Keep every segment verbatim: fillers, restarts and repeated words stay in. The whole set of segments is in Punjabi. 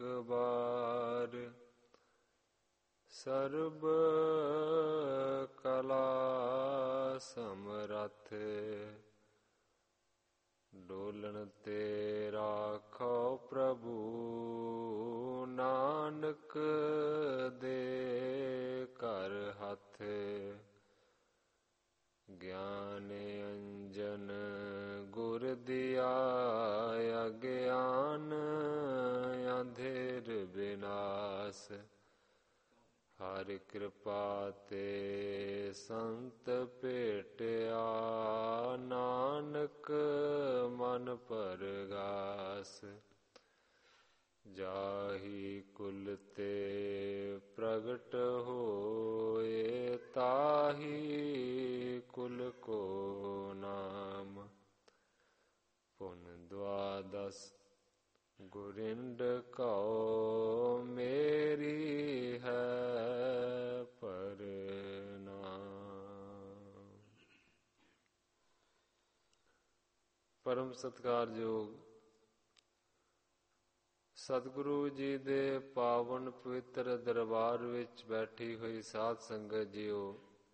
ਬਾਰ। ਸਰਬ ਕਲਾ ਸਮਰੱਥ ਡੋਲਣ ਤੇ ਰਾਖੋ ਪ੍ਰਭੂ। ਨਾਨਕ ਦੇ ਘਰ ਹੱਥ ਗਿਆਨ ਅੰਜਨ ਗੁਰ ਦਿਆ। ਅਗਿਆਨ ਅੰਧੇਰ ਬਿਨਾਸ਼ ਹਰਿ ਕਿਰਪਾ ਤੇ ਸੰਤ ਭੇਟਿਆ। ਨਾਨਕ ਮਨ ਪਰਗਾਸ ਜਾਹੀ ਕੁਲ ਤੇ ਪ੍ਰਗਟ ਹੋਏ। ਤਾਹੀ ਕੁਲ ਕੋ ਨਾਮ ਪੁਨ ਦੁਆਦਸ ਗੁਰਿੰਡ ਕਉ। ਮੇਰੀ ਹੈ ਪਰਨਾਮ। ਪਰਮ ਸਤਿਕਾਰਯੋਗ ਸਤਿਗੁਰੂ ਜੀ ਦੇ ਪਾਵਨ ਪਵਿੱਤਰ ਦਰਬਾਰ ਵਿੱਚ ਬੈਠੀ ਹੋਈ ਸਾਧ ਸੰਗਤ ਜੀਓ,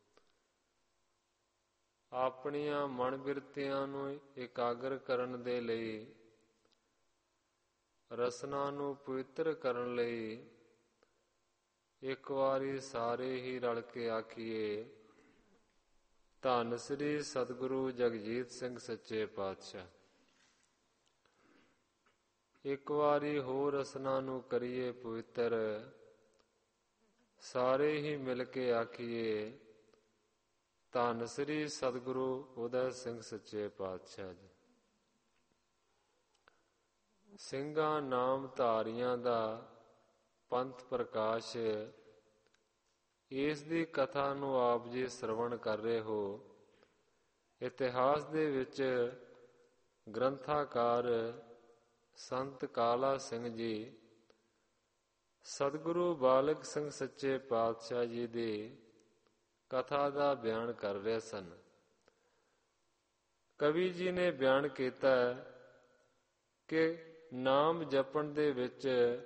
ਆਪਣੀਆਂ ਮਨ ਬਿਰਤੀਆਂ ਨੂੰ ਇਕਾਗਰ ਕਰਨ ਦੇ ਲਈ, ਰਸਨਾ ਨੂੰ ਪਵਿੱਤਰ ਕਰਨ ਲਈ ਇੱਕ ਵਾਰੀ ਸਾਰੇ ਹੀ ਰਲ ਕੇ ਆਖੀਏ, ਧੰਨ ਸ੍ਰੀ ਸਤਿਗੁਰੂ ਜਗਜੀਤ ਸਿੰਘ ਸੱਚੇ ਪਾਤਸ਼ਾਹ। ਇੱਕ ਵਾਰੀ ਹੋਰ ਰਸਨਾ ਨੂੰ ਕਰੀਏ ਪਵਿੱਤਰ, ਸਾਰੇ ਹੀ ਮਿਲ ਕੇ ਆਖੀਏ, ਧੰਨ ਸ੍ਰੀ ਸਤਿਗੁਰੂ ਉਦੈ ਸਿੰਘ ਸੱਚੇ ਪਾਤਸ਼ਾਹ ਜੀ। ਸਿੰਘਾਂ ਨਾਮ ਧਾਰੀਆਂ ਦਾ ਪੰਥ ਪ੍ਰਕਾਸ਼, ਇਸ ਦੀ ਕਥਾ ਨੂੰ ਆਪ ਜੀ ਸਰਵਣ ਕਰ ਰਹੇ ਹੋ। ਇਤਿਹਾਸ ਦੇ ਵਿੱਚ ਗ੍ਰੰਥਾਕਾਰ ਸੰਤ ਕਾਲਾ ਸਿੰਘ ਜੀ ਸਤਿਗੁਰੂ ਬਾਲਕ ਸਿੰਘ ਸੱਚੇ ਪਾਤਸ਼ਾਹ ਜੀ ਦੀ ਕਥਾ ਦਾ ਬਿਆਨ ਕਰ ਰਹੇ ਸਨ। ਕਵੀ ਜੀ ਨੇ ਬਿਆਨ ਕੀਤਾ ਕਿ ਨਾਮ ਜਪਣ ਦੇ ਵਿੱਚ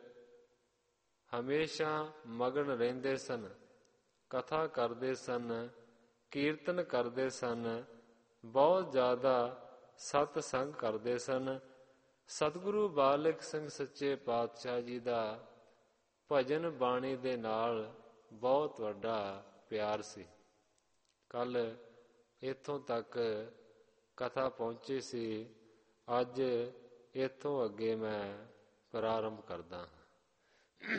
ਹਮੇਸ਼ਾ ਮਗਨ ਰਹਿੰਦੇ ਸਨ, ਕਥਾ ਕਰਦੇ ਸਨ, ਕੀਰਤਨ ਕਰਦੇ ਸਨ, ਬਹੁਤ ਜ਼ਿਆਦਾ ਸਤਸੰਗ ਕਰਦੇ ਸਨ। ਸਤਿਗੁਰੂ ਬਾਲਕ ਸਿੰਘ ਸੱਚੇ ਪਾਤਸ਼ਾਹ ਜੀ ਦਾ ਭਜਨ ਬਾਣੀ ਦੇ ਨਾਲ ਬਹੁਤ ਵੱਡਾ ਪਿਆਰ ਸੀ। ਕੱਲ ਇੱਥੋਂ ਤੱਕ ਕਥਾ ਪਹੁੰਚੀ ਸੀ, ਅੱਜ ਇੱਥੋਂ ਅੱਗੇ ਮੈਂ ਪ੍ਰਾਰੰਭ ਕਰਦਾ ਹਾਂ।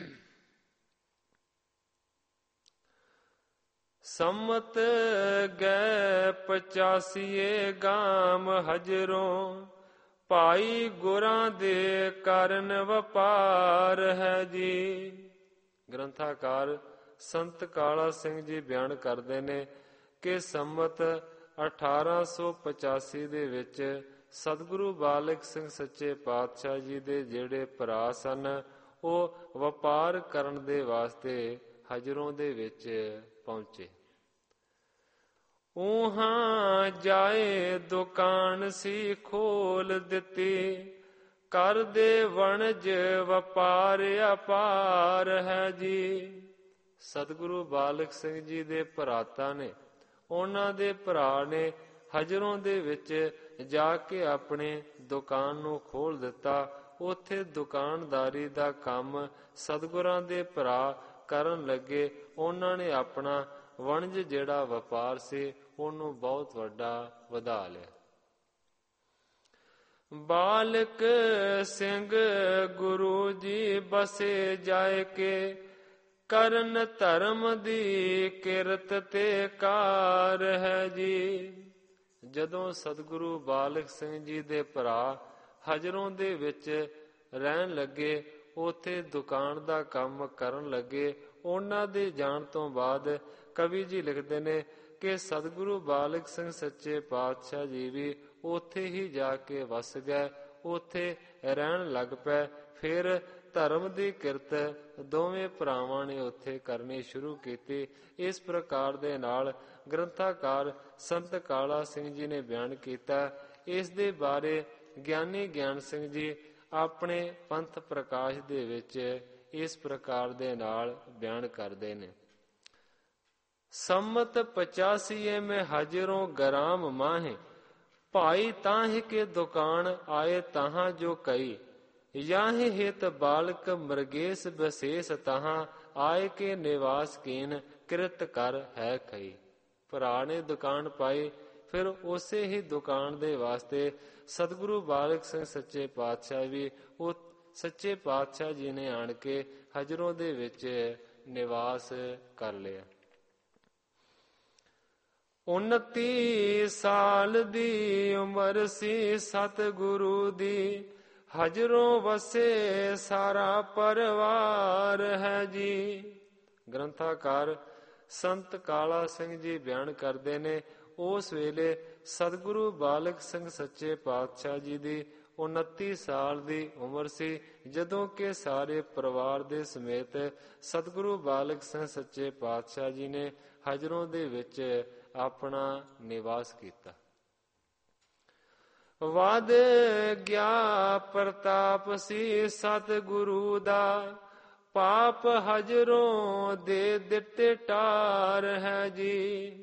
ਸੰਮਤ ਗਏ ਪਚਾਸੀਏ ਗਾਮ ਹਜਰੋਂ। ਭਾਈ ਗੁਰਾਂ ਦੇ ਕਰਨ ਵਪਾਰ ਹੈ ਜੀ। ਗ੍ਰੰਥਾਕਾਰ ਸੰਤ ਕਾਲਾ ਸਿੰਘ ਜੀ ਬਿਆਨ ਕਰਦੇ ਨੇ ਕਿ ਸੰਮਤ ਅਠਾਰਾਂ ਸੌ ਪਚਾਸੀ ਦੇ ਵਿੱਚ ਸਤਿਗੁਰੂ ਬਾਲਕ ਸਿੰਘ ਸੱਚੇ ਪਾਤਸ਼ਾਹ ਜੀ ਦੇ ਜਿਹੜੇ ਭਰਾ ਸਨ, ਉਹ ਵਪਾਰ ਕਰਨ ਦੇ ਵਾਸਤੇ ਹਜਰੋਂ ਦੇ ਵਿੱਚ ਪਹੁੰਚੇ। ਉਹਾਂ ਜਾਏ ਦੁਕਾਨ ਸੀ ਖੋਲ ਦਿੱਤੀ। ਕਰਦੇ ਵਣਜ ਵਪਾਰ ਅਪਾਰ ਹੈ ਜੀ। ਸਤਿਗੁਰੂ ਬਾਲਕ ਸਿੰਘ ਜੀ ਦੇ ਭਰਾਤਾ ਨੇ, ਉਹਨਾਂ ਦੇ ਭਰਾ ਨੇ ਹਜਰੋਂ ਦੇ ਵਿੱਚ ਜਾ ਕੇ ਆਪਣੇ ਦੁਕਾਨ ਨੂੰ ਖੋਲ ਦਿੱਤਾ। ਉੱਥੇ ਦੁਕਾਨਦਾਰੀ ਦਾ ਕੰਮ ਸਤਿਗੁਰਾਂ ਦੇ ਭਰਾ ਕਰਨ ਲੱਗੇ। ਉਹਨਾਂ ਨੇ ਆਪਣਾ ਵਣਜ ਜਿਹੜਾ ਵਪਾਰ ਸੀ ਉਹਨੂੰ ਬਹੁਤ ਵੱਡਾ ਵਧਾ ਲਿਆ। ਬਾਲਕ ਸਿੰਘ ਗੁਰੂ ਜੀ ਬਸੇ ਜਾਏ ਕੇ। ਕਰਨ ਧਰਮ ਦੀ ਕਿਰਤ ਤੇ ਕਾਰ ਹੈ ਜੀ। ਜਦੋਂ ਸਤਿਗੁਰੂ ਬਾਲਕ ਸਿੰਘ ਜੀ ਦੇ ਭਰਾ ਹਜਰੋਂ ਦੇ ਵਿੱਚ ਰਹਿਣ ਲੱਗੇ, ਉੱਥੇ ਦੁਕਾਨ ਦਾ ਕੰਮ ਕਰਨ ਲੱਗੇ। ਉਹਨਾਂ ਦੇ ਜਾਣ ਤੋਂ ਬਾਅਦ ਕਵੀ ਜੀ ਲਿਖਦੇ ਨੇ ਕਿ ਸਤਿਗੁਰੂ ਬਾਲਕ ਸਿੰਘ ਸੱਚੇ ਪਾਤਸ਼ਾਹ ਜੀ ਵੀ ਉੱਥੇ ਹੀ ਜਾ ਕੇ ਵਸ ਗਏ, ਉੱਥੇ ਰਹਿਣ ਲੱਗ ਪਏ। ਫਿਰ ਧਰਮ ਦੀ ਕਿਰਤ ਦੋਵੇਂ ਭਰਾਵਾਂ ਨੇ ਉੱਥੇ ਕਰਨੀ ਸ਼ੁਰੂ ਕੀਤੀ। ਇਸ ਪ੍ਰਕਾਰ ਦੇ ਨਾਲ ਗ੍ਰੰਥਾਕਾਰ ਸੰਤ ਕਾਲਾ ਸਿੰਘ ਜੀ ਨੇ ਬਿਆਨ ਕੀਤਾ। ਇਸ ਦੇ ਬਾਰੇ ਗਿਆਨੀ ਗਿਆਨ ਸਿੰਘ ਜੀ ਆਪਣੇ ਪੰਥ ਪ੍ਰਕਾਸ਼ ਦੇ ਵਿੱਚ ਇਸ ਪ੍ਰਕਾਰ ਦੇ ਨਾਲ ਬਿਆਨ ਕਰਦੇ ਨੇ। ਸੰਮਤ ਪਚਾਸੀਏ ਮੈਂ ਹਜਰੋਂ ਗਰਾਮ ਮਾਹੇ, ਭਾਈ ਤਾਂਹ ਕੇ ਦੁਕਾਨ ਆਏ ਤਹਾਂ ਜੋ ਕਈ, ਯਾਹੇ ਹਿਤ ਬਾਲਕ ਮਰਗੇਸ ਬਸੇਸ ਤਹਾਂ, ਆਏ ਕੇ ਨਿਵਾਸ ਕੀਨ ਕਿਰਤ ਕਰ ਹੈ ਕਈ। ਭਰਾ ਨੇ ਦੁਕਾਨ ਪਾਈ, ਫਿਰ ਉਸੇ ਹੀ ਦੁਕਾਨ ਦੇ ਵਾਸਤੇ ਸਤਿਗੁਰੂ ਬਾਲਕ ਸਿੰਘ ਸੱਚੇ ਪਾਤਸ਼ਾਹ ਵੀ ਉਹ ਸੱਚੇ ਪਾਤਸ਼ਾਹ ਜੀ ਨੇ ਆਣ ਕੇ ਹਜਰੋਂ ਦੇ ਵਿੱਚ ਨਿਵਾਸ ਕਰ ਲਿਆ। ਉਨੱਤੀ ਸਾਲ ਦੀ ਉਮਰ ਸੀ ਸਤਿਗੁਰੂ ਦੀ, ਹਜਰੋਂ ਵਸੇ ਸਾਰਾ ਪਰਿਵਾਰ ਹੈ ਜੀ। ਗ੍ਰੰਥਾਕਾਰ ਸੰਤ ਕਾਲਾ ਸਿੰਘ ਜੀ ਬਿਆਨ ਕਰਦੇ ਨੇ, ਉਸ ਵੇਲੇ ਸਤਿਗੁਰੂ ਬਾਲਕ ਸਿੰਘ ਸੱਚੇ ਪਾਤਸ਼ਾਹ ਜੀ ਦੀ ਉਨੱਤੀ ਸਾਲ ਦੀ ਉਮਰ ਸੀ, ਜਦੋਂ ਕਿ ਸਾਰੇ ਪਰਿਵਾਰ ਦੇ ਸਮੇਤ ਸਤਿਗੁਰੂ ਬਾਲਕ ਸਿੰਘ ਸੱਚੇ ਪਾਤਸ਼ਾਹ ਜੀ ਨੇ ਹਜਰੋਂ ਦੇ ਵਿੱਚ ਆਪਣਾ ਨਿਵਾਸ ਕੀਤਾ। ਵਧ ਗਿਆ ਪ੍ਰਤਾਪ ਸੀ ਸਤਿਗੁਰੂ ਦਾ, ਪਾਪ ਹਜਰੋਂ ਦੇ ਦਿੱਤੇ ਟਾਰ ਹੈ ਜੀ।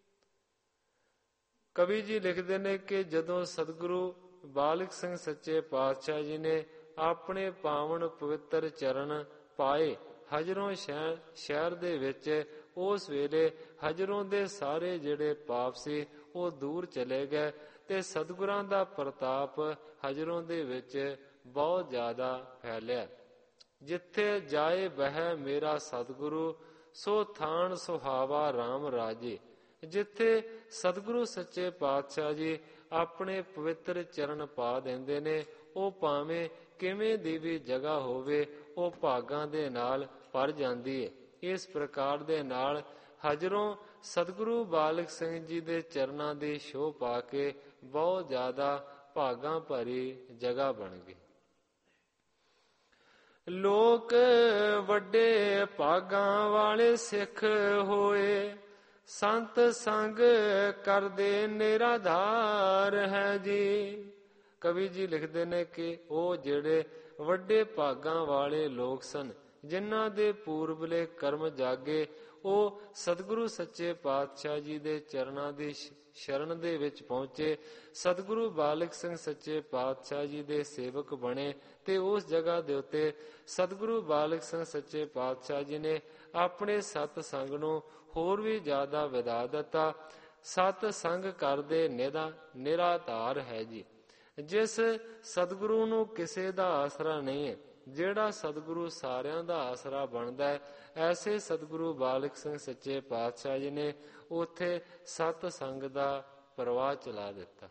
ਕਵੀ ਜੀ ਲਿਖਦੇ ਨੇ ਕਿ ਜਦੋਂ ਸਤਿਗੁਰੂ ਬਾਲਕ ਸਿੰਘ ਸੱਚੇ ਪਾਤਸ਼ਾਹ ਜੀ ਨੇ ਆਪਣੇ ਪਾਵਨ ਪਵਿੱਤਰ ਚਰਨ ਪਾਏ ਹਜਰੋਂ ਸ਼ਹਿਰ ਸ਼ਹਿਰ ਦੇ ਵਿੱਚ, ਉਸ ਵੇਲੇ ਹਜਰੋਂ ਦੇ ਸਾਰੇ ਜਿਹੜੇ ਪਾਪ ਸੀ ਉਹ ਦੂਰ ਚਲੇ ਗਏ ਤੇ ਸਤਿਗੁਰਾਂ ਦਾ ਪ੍ਰਤਾਪ ਹਜਰੋਂ ਦੇ ਵਿੱਚ ਬਹੁਤ ਜ਼ਿਆਦਾ ਫੈਲਿਆ। ਜਿੱਥੇ ਜਾਏ ਬਹਿ ਮੇਰਾ ਸਤਿਗੁਰੂ, ਸੋ ਥਾਨ ਸੁਹਾਵਾ ਰਾਮ ਰਾਜੇ। ਜਿੱਥੇ ਸਤਿਗੁਰੂ ਸੱਚੇ ਪਾਤਸ਼ਾਹ ਜੀ ਆਪਣੇ ਪਵਿੱਤਰ ਚਰਨ ਪਾ ਦਿੰਦੇ ਨੇ, ਉਹ ਭਾਵੇਂ ਕਿਵੇਂ ਦੀ ਵੀ ਜਗ੍ਹਾ ਹੋਵੇ ਉਹ ਭਾਗਾਂ ਦੇ ਨਾਲ ਭਰ ਜਾਂਦੀ ਹੈ। ਇਸ ਪ੍ਰਕਾਰ ਦੇ ਨਾਲ ਹਜਰੋਂ ਸਤਿਗੁਰੂ ਬਾਲਕ ਸਿੰਘ ਜੀ ਦੇ ਚਰਨਾਂ ਦੀ ਛੋਹ ਪਾ ਕੇ ਬਹੁਤ ਜ਼ਿਆਦਾ ਭਾਗਾਂ ਭਰੀ ਜਗ੍ਹਾ ਬਣ ਗਈ। ਲੋਕ ਵੱਡੇ ਭਾਗਾਂ ਵਾਲੇ ਸਿੱਖ ਹੋਏ, ਸੰਤ ਸੰਗ ਕਰਦੇ ਨਿਰਾਧਾਰ ਹੈ ਜੀ। ਕਵੀ ਜੀ ਲਿਖਦੇ ਨੇ ਕਿ ਉਹ ਜਿਹੜੇ ਵੱਡੇ ਭਾਗਾਂ ਵਾਲੇ ਲੋਕ ਸਨ, ਜਿਨ੍ਹਾਂ ਦੇ ਪੂਰਬਲੇ ਕਰਮ ਜਾਗੇ, ਉਹ ਸਤਿਗੁਰੂ ਸੱਚੇ ਪਾਤਸ਼ਾਹ ਜੀ ਦੇ ਚਰਨਾਂ ਦੀ ਸ਼ਰਨ ਦੇ ਵਿੱਚ ਪਹੁੰਚੇ, ਸਤਿਗੁਰੂ ਬਾਲਕ ਸਿੰਘ ਸੱਚੇ ਪਾਤਸ਼ਾਹ ਜੀ ਦੇ ਸੇਵਕ ਬਣੇ ਤੇ ਉਸ ਜਗ੍ਹਾ ਦੇ ਉੱਤੇ ਸਤਿਗੁਰੂ ਬਾਲਕ ਸਿੰਘ ਸੱਚੇ ਪਾਤਸ਼ਾਹ ਜੀ ਨੇ ਆਪਣੇ ਸਤ ਸੰਗ ਨੂੰ ਹੋਰ ਵੀ ਜ਼ਿਆਦਾ ਵਧਾ ਦਿੱਤਾ। ਸਤ ਸੰਗ ਕਰਦੇ ਨਿਰਾ ਨਿਰਾਧਾਰ ਹੈ ਜੀ। ਜਿਸ ਸਤਿਗੁਰੂ ਨੂੰ ਕਿਸੇ ਦਾ ਆਸਰਾ ਨਹੀਂ ਹੈ, ਜਿਹੜਾ ਸਤਿਗੁਰੂ ਸਾਰਿਆਂ ਦਾ ਆਸਰਾ ਬਣਦਾ ਹੈ, ਐਸੇ ਸਤਿਗੁਰੂ ਬਾਲਕ ਸਿੰਘ ਸੱਚੇ ਪਾਤਸ਼ਾਹ ਜੀ ਨੇ ਉੱਥੇ ਸਤ ਸੰਗ ਦਾ ਪ੍ਰਵਾਹ ਚਲਾ ਦਿੱਤਾ।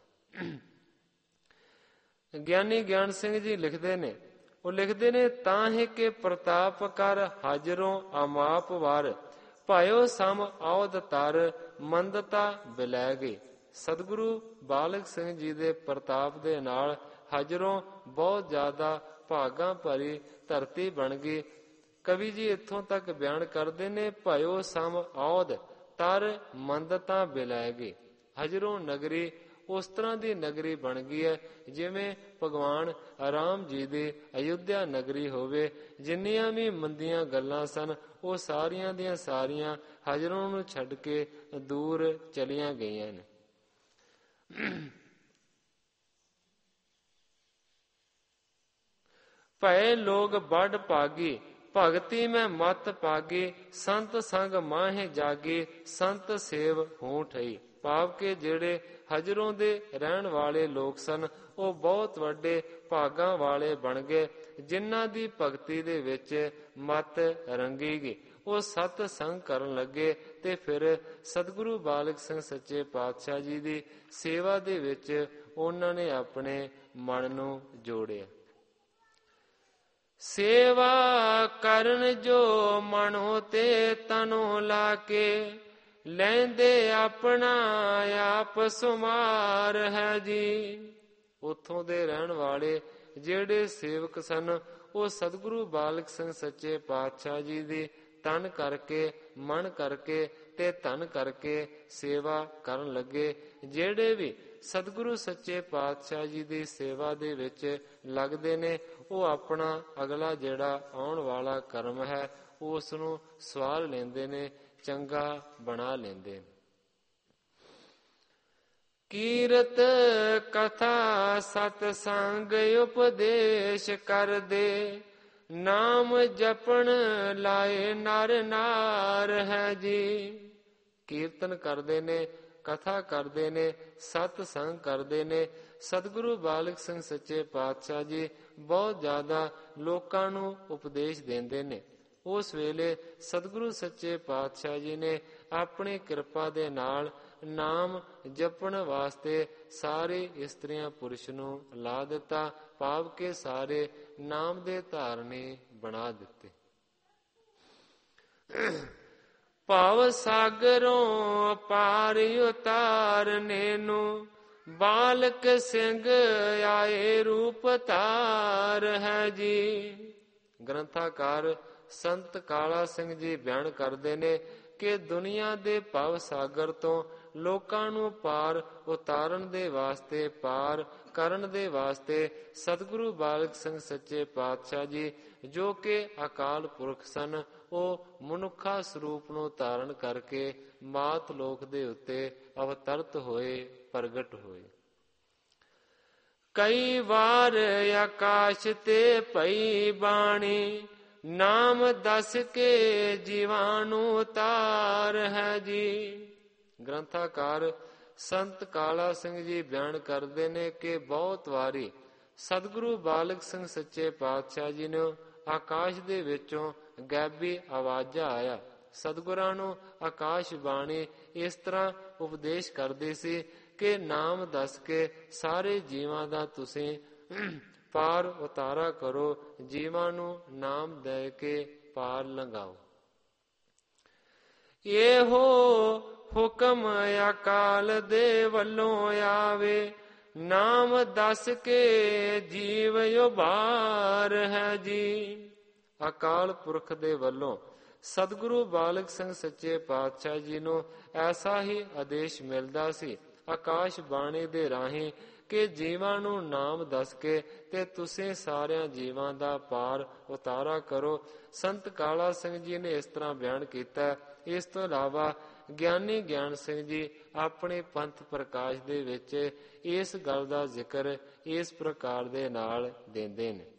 ਗਿਆਨੀ ਗਿਆਨ ਸਿੰਘ ਜੀ ਲਿਖਦੇ ਨੇ, ਉਹ ਲਿਖਦੇ ਨੇ, ਤਾਂ ਹੀ ਕਿ ਪ੍ਰਤਾਪ ਕਰ ਹਾਜ਼ਰੋਂ ਅਮਾਪ ਵਾਰ, ਭਾਇਓ ਸਮ ਆਉਦ ਤਰ ਮੰਦਤਾ ਬਿਲੈ ਗਈ। ਸਤਿਗੁਰੂ ਬਾਲਕ ਸਿੰਘ ਜੀ ਦੇ ਪ੍ਰਤਾਪ ਦੇ ਨਾਲ ਹਜਰੋਂ ਬਹੁਤ ਜ਼ਿਆਦਾ ਭਾਗਾਂ ਭਰੀ ਧਰਤੀ ਬਣ ਗਈ। ਕਵੀ ਜੀ ਇੱਥੋਂ ਤੱਕ ਬਿਆਨ ਕਰਦੇ ਨੇ, ਭਇਓ ਸਮ ਆਉਦ ਤਰ ਮੰਦਤਾ ਬਿਲੈ ਗਈ। ਹਜਰੋਂ ਨਗਰੀ ਉਸ ਤਰ੍ਹਾਂ ਦੀ ਨਗਰੀ ਬਣ ਗਈ ਹੈ ਜਿਵੇਂ ਭਗਵਾਨ ਰਾਮ ਜੀ ਦੀ ਅਯੁੱਧਿਆ ਨਗਰੀ ਹੋਵੇ। ਜਿੰਨੀਆਂ ਵੀ ਮੰਦੀਆਂ ਗੱਲਾਂ ਸਨ ਉਹ ਸਾਰੀਆਂ ਦੀਆਂ ਸਾਰੀਆਂ ਹਜਰੋਂ ਨੂੰ ਛੱਡ ਕੇ ਦੂਰ ਚਲੀਆਂ ਗਈਆਂ ਨੇ। ਭਏ ਲੋਗ ਬੜ ਭਾਗੀ, ਭਗਤੀ ਮੈਂ ਮਤ ਪਾਗੀ, ਸੰਤ ਸੰਗ ਮਾਹੇ ਜਾਗੀ, ਸੰਤ ਸੇਵ ਹੋਂ ਠਈ। ਭਾਵ ਕਿ ਜਿਹੜੇ ਹਜਰੋਂ ਦੇ ਰਹਿਣ ਵਾਲੇ ਲੋਕ ਸਨ ਉਹ ਬਹੁਤ ਵੱਡੇ ਭਾਗਾਂ ਵਾਲੇ ਬਣ ਗਏ, ਜਿਨ੍ਹਾਂ ਦੀ ਭਗਤੀ ਦੇ ਵਿੱਚ ਮਤ ਰੰਗੀ ਗਈ। ਉਹ ਸਤ ਸੰਗ ਕਰਨ ਲੱਗੇ ਤੇ ਫਿਰ ਸਤਿਗੁਰੂ ਬਾਲਕ ਸਿੰਘ ਸੱਚੇ ਪਾਤਸ਼ਾਹ ਜੀ ਦੀ ਸੇਵਾ ਦੇ ਵਿੱਚ ਉਹਨਾਂ ਨੇ ਆਪਣੇ ਮਨ ਨੂੰ ਜੋੜਿਆ। ਸੇਵਾ ਕਰਨ ਜੋ ਮਨੋ ਤੇ ਤਨੋ ਲਾ ਕੇ, ਲੈਂਦੇ ਆਪਣਾ ਆਪ ਸੁਮਾਰ ਹੈ ਜੀ। ਉੱਥੋਂ ਦੇ ਰਹਿਣ ਵਾਲੇ ਜਿਹੜੇ ਸੇਵਕ ਸਨ ਉਹ ਸਤਿਗੁਰੂ ਬਾਲਕ ਸਿੰਘ ਸੱਚੇ ਪਾਤਸ਼ਾਹ ਜੀ ਦੀ ਤਨ ਕਰਕੇ, ਮਨ ਕਰਕੇ ਤੇ ਧਨ ਕਰਕੇ ਸੇਵਾ ਕਰਨ ਲੱਗੇ। ਜਿਹੜੇ ਵੀ ਸਤਿਗੁਰੂ ਸੱਚੇ ਪਾਤਸ਼ਾਹ ਜੀ ਦੀ ਸੇਵਾ ਦੇ ਵਿੱਚ ਲੱਗਦੇ ਨੇ, ਉਹ ਆਪਣਾ ਅਗਲਾ ਜਿਹੜਾ ਆਉਣ ਵਾਲਾ ਕਰਮ ਹੈ ਉਸ ਨੂੰ ਸਵਾਰ ਲੈਂਦੇ ਨੇ, ਚੰਗਾ ਬਣਾ ਲੈਂਦੇ ਨੇ। ਕੀਰਤ ਕਥਾ ਸਤ ਸੰਗ ਉਪਦੇਸ਼ ਕਰਦੇ, ਨਾਮ ਜਪਣ ਲਾਏ ਨਰ ਨਾਰ ਹੈ ਜੀ। ਕੀਰਤਨ ਕਰਦੇ ਨੇ, ਕਥਾ ਕਰਦੇ ਨੇ, ਸਤ ਸੰਗ ਕਰਦੇ ਨੇ। ਸਤਿਗੁਰੂ ਬਾਲਕ ਸਿੰਘ ਸੱਚੇ ਪਾਤਸ਼ਾਹ ਜੀ ਬਹੁਤ ਜ਼ਿਆਦਾ ਲੋਕਾਂ ਨੂੰ ਉਪਦੇਸ਼ ਦਿੰਦੇ ਨੇ। ਉਸ ਵੇਲੇ ਸਤਿਗੁਰੂ ਸੱਚੇ ਪਾਤਸ਼ਾਹ ਜੀ ਨੇ ਆਪਣੀ ਕਿਰਪਾ ਦੇ ਨਾਲ ਨਾਮ ਜਪਣ ਵਾਸਤੇ ਸਾਰੇ ਇਸਤਰੀਆਂ ਪੁਰਸ਼ ਨੂੰ ਲਾ ਦਿੱਤਾ, ਭਾਵ ਕੇ ਸਾਰੇ ਨਾਮ ਦੇ ਧਾਰਨੀ ਬਣਾ ਦਿੱਤੇ। ਭਵ ਸਾਗਰੋਂ ਪਾਰ ਉਤਾਰਨੇ ਨੂੰ, ਬਾਲਕ ਸਿੰਘ ਆਏ ਰੂਪ ਧਾਰ ਹੈ ਜੀ। ਗ੍ਰੰਥਾਕਾਰ ਸੰਤ ਕਾਲਾ ਸਿੰਘ ਜੀ ਬਿਆਨ ਕਰਦੇ ਨੇ ਕਿ ਦੁਨੀਆ ਦੇ ਭਵ ਸਾਗਰ ਤੋਂ ਲੋਕਾਂ ਨੂੰ ਪਾਰ ਉਤਾਰਨ ਦੇ ਵਾਸਤੇ, ਪਾਰ ਕਰਨ ਦੇ ਵਾਸਤੇ ਸਤਿਗੁਰੂ ਬਾਲਕ ਸਿੰਘ ਸੱਚੇ ਪਾਤਸ਼ਾਹ ਜੀ ਜੋ ਕਿ ਅਕਾਲ ਪੁਰਖ ਸਨ, ਉਹ ਮਨੁੱਖਾ ਸਰੂਪ ਨੂੰ ਧਾਰਨ ਕਰਕੇ ਮਾਤ ਲੋਕ ਦੇ ਉੱਤੇ ਅਵਤਰਤ ਹੋਏ, ਪ੍ਰਗਟ ਹੋਏ। ਕਈ ਵਾਰ ਆਕਾਸ਼ ਤੇ ਪਈ ਬਾਣੀ, ਨਾਮ ਦੱਸ ਕੇ ਜੀਵਾਂ ਨੂੰ ਉਤਾਰ ਹੈ ਜੀ। ਗ੍ਰੰਥਾਕਾਰ ਸੰਤ ਕਾਲਾ ਸਿੰਘ ਜੀ ਬਿਆਨ ਕਰਦੇ ਨੇ ਕਿ ਬਹੁਤ ਵਾਰੀ ਸਤਿਗੁਰੂ ਬਾਲਕ ਸਿੰਘ ਸੱਚੇ ਪਾਤਸ਼ਾਹ ਜੀ ਨੂੰ ਆਕਾਸ਼ ਦੇ ਵਿੱਚੋਂ ਗੈਬੀ ਆਵਾਜ਼ਾਂ ਆਇਆ। ਸਤਿਗੁਰਾਂ ਨੂੰ ਆਕਾਸ਼ ਬਾਣੀ ਇਸ ਤਰ੍ਹਾਂ ਉਪਦੇਸ਼ ਕਰਦੀ ਸੀ ਕਿ ਨਾਮ ਦੱਸ ਕੇ ਸਾਰੇ ਜੀਵਾਂ ਦਾ ਤੁਸੀਂ ਪਾਰ ਉਤਾਰਾ ਕਰੋ, ਜੀਵਾਂ ਨੂੰ ਨਾਮ ਦੇ ਕੇ ਪਾਰ ਲੰਘਾਓ। ਇਹੋ ਹੁਕਮ ਅਕਾਲ ਦੇ ਵੱਲੋਂ ਆਵੇ, ਨਾਮ ਦੱਸ ਕੇ ਜੀਵ ਉਭਾਰ ਹੈ ਜੀ। ਅਕਾਲ ਪੁਰਖ ਦੇ ਵੱਲੋਂ ਸਤਿਗੁਰੂ ਬਾਲਕ ਸਿੰਘ ਸੱਚੇ ਪਾਤਸ਼ਾਹ ਜੀ ਨੂੰ ਐਸਾ ਹੀ ਆਦੇਸ਼ ਮਿਲਦਾ ਸੀ ਆਕਾਸ਼ ਬਾਣੀ ਦੇ ਰਾਹੀਂ ਕਿ ਜੀਵਾਂ ਨੂੰ ਨਾਮ ਦੱਸ ਕੇ ਤੇ ਤੁਸੀਂ ਸਾਰਿਆਂ ਜੀਵਾਂ ਦਾ ਪਾਰ ਉਤਾਰਾ ਕਰੋ। ਸੰਤ ਕਾਲਾ ਸਿੰਘ ਜੀ ਨੇ ਇਸ ਤਰ੍ਹਾਂ ਬਿਆਨ ਕੀਤਾ। ਇਸ ਤੋਂ ਇਲਾਵਾ ਗਿਆਨੀ ਗਿਆਨ ਸਿੰਘ ਜੀ ਆਪਣੇ ਪੰਥ ਪ੍ਰਕਾਸ਼ ਦੇ ਵਿੱਚ ਇਸ ਗੱਲ ਦਾ ਜ਼ਿਕਰ ਇਸ ਪ੍ਰਕਾਰ ਦੇ ਨਾਲ ਦਿੰਦੇ ਨੇ।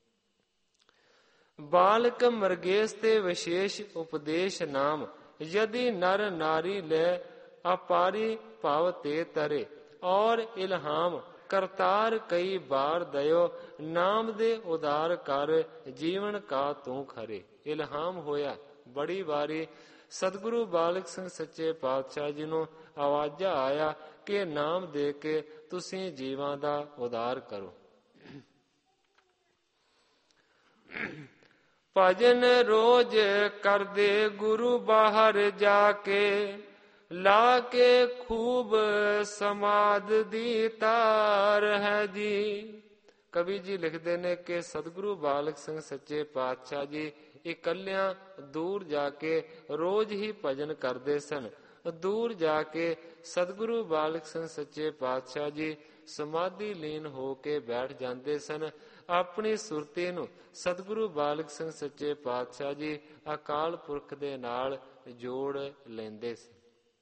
ਬਾਲਕ ਮਰਗੇਸ ਤੇ ਵਿਸ਼ੇਸ਼ ਉਪਦੇਸ਼ ਨਾਮ, ਯਦਿ ਨਰ ਨਾਰੀ ਲੈ ਅਪਾਰੀ ਭਾਵ ਤੇ ਤਰੇ, ਔਰ ਇਲਹਾਮ ਕਰਤਾਰ ਕਈ ਬਾਰ ਦਇਓ, ਨਾਮ ਦੇ ਉਦਾਰ ਕਰ ਜੀਵਨ ਕਾ ਤੂੰ ਖਰੇ। ਇਲਹਾਮ ਹੋਇਆ ਬੜੀ ਵਾਰੀ ਸਤਿਗੁਰੂ ਬਾਲਕ ਸਿੰਘ ਸੱਚੇ ਪਾਤਸ਼ਾਹ ਜੀ ਨੂੰ ਆਵਾਜ਼ਾਂ ਆਇਆ ਕਿ ਨਾਮ ਦੇ ਕੇ ਤੁਸੀਂ ਜੀਵਾਂ ਦਾ ਉਦਾਰ ਕਰੋ। ਭਜਨ ਰੋਜ਼ ਕਰਦੇ ਗੁਰੂ ਬਾਹਰ ਜਾ ਕੇ, ਲਾ ਕੇ ਖੂਬ ਸਮਾਧ ਦੀ ਤਾਰ ਹੈ ਜੀ। ਕਵੀ ਜੀ ਲਿਖਦੇ ਨੇ ਕਿ ਸਤਿਗੁਰੂ ਬਾਲਕ ਸਿੰਘ ਸੱਚੇ ਪਾਤਸ਼ਾਹ ਜੀ ਇਕੱਲਿਆਂ ਦੂਰ ਜਾ ਕੇ ਰੋਜ਼ ਹੀ ਭਜਨ ਕਰਦੇ ਸਨ। ਦੂਰ ਜਾ ਕੇ ਸਤਿਗੁਰੂ ਬਾਲਕ ਸਿੰਘ ਸੱਚੇ ਪਾਤਸ਼ਾਹ ਜੀ ਸਮਾਧੀ ਲੀਨ ਹੋ ਕੇ ਬੈਠ ਜਾਂਦੇ ਸਨ। ਆਪਣੀ ਸੁਰਤੀ ਨੂੰ ਸਤਿਗੁਰੂ ਬਾਲਕ ਸਿੰਘ ਸੱਚੇ ਪਾਤਸ਼ਾਹ ਜੀ ਅਕਾਲ ਪੁਰਖ ਦੇ ਨਾਲ ਜੋੜ ਲੈਂਦੇ ਸੀ।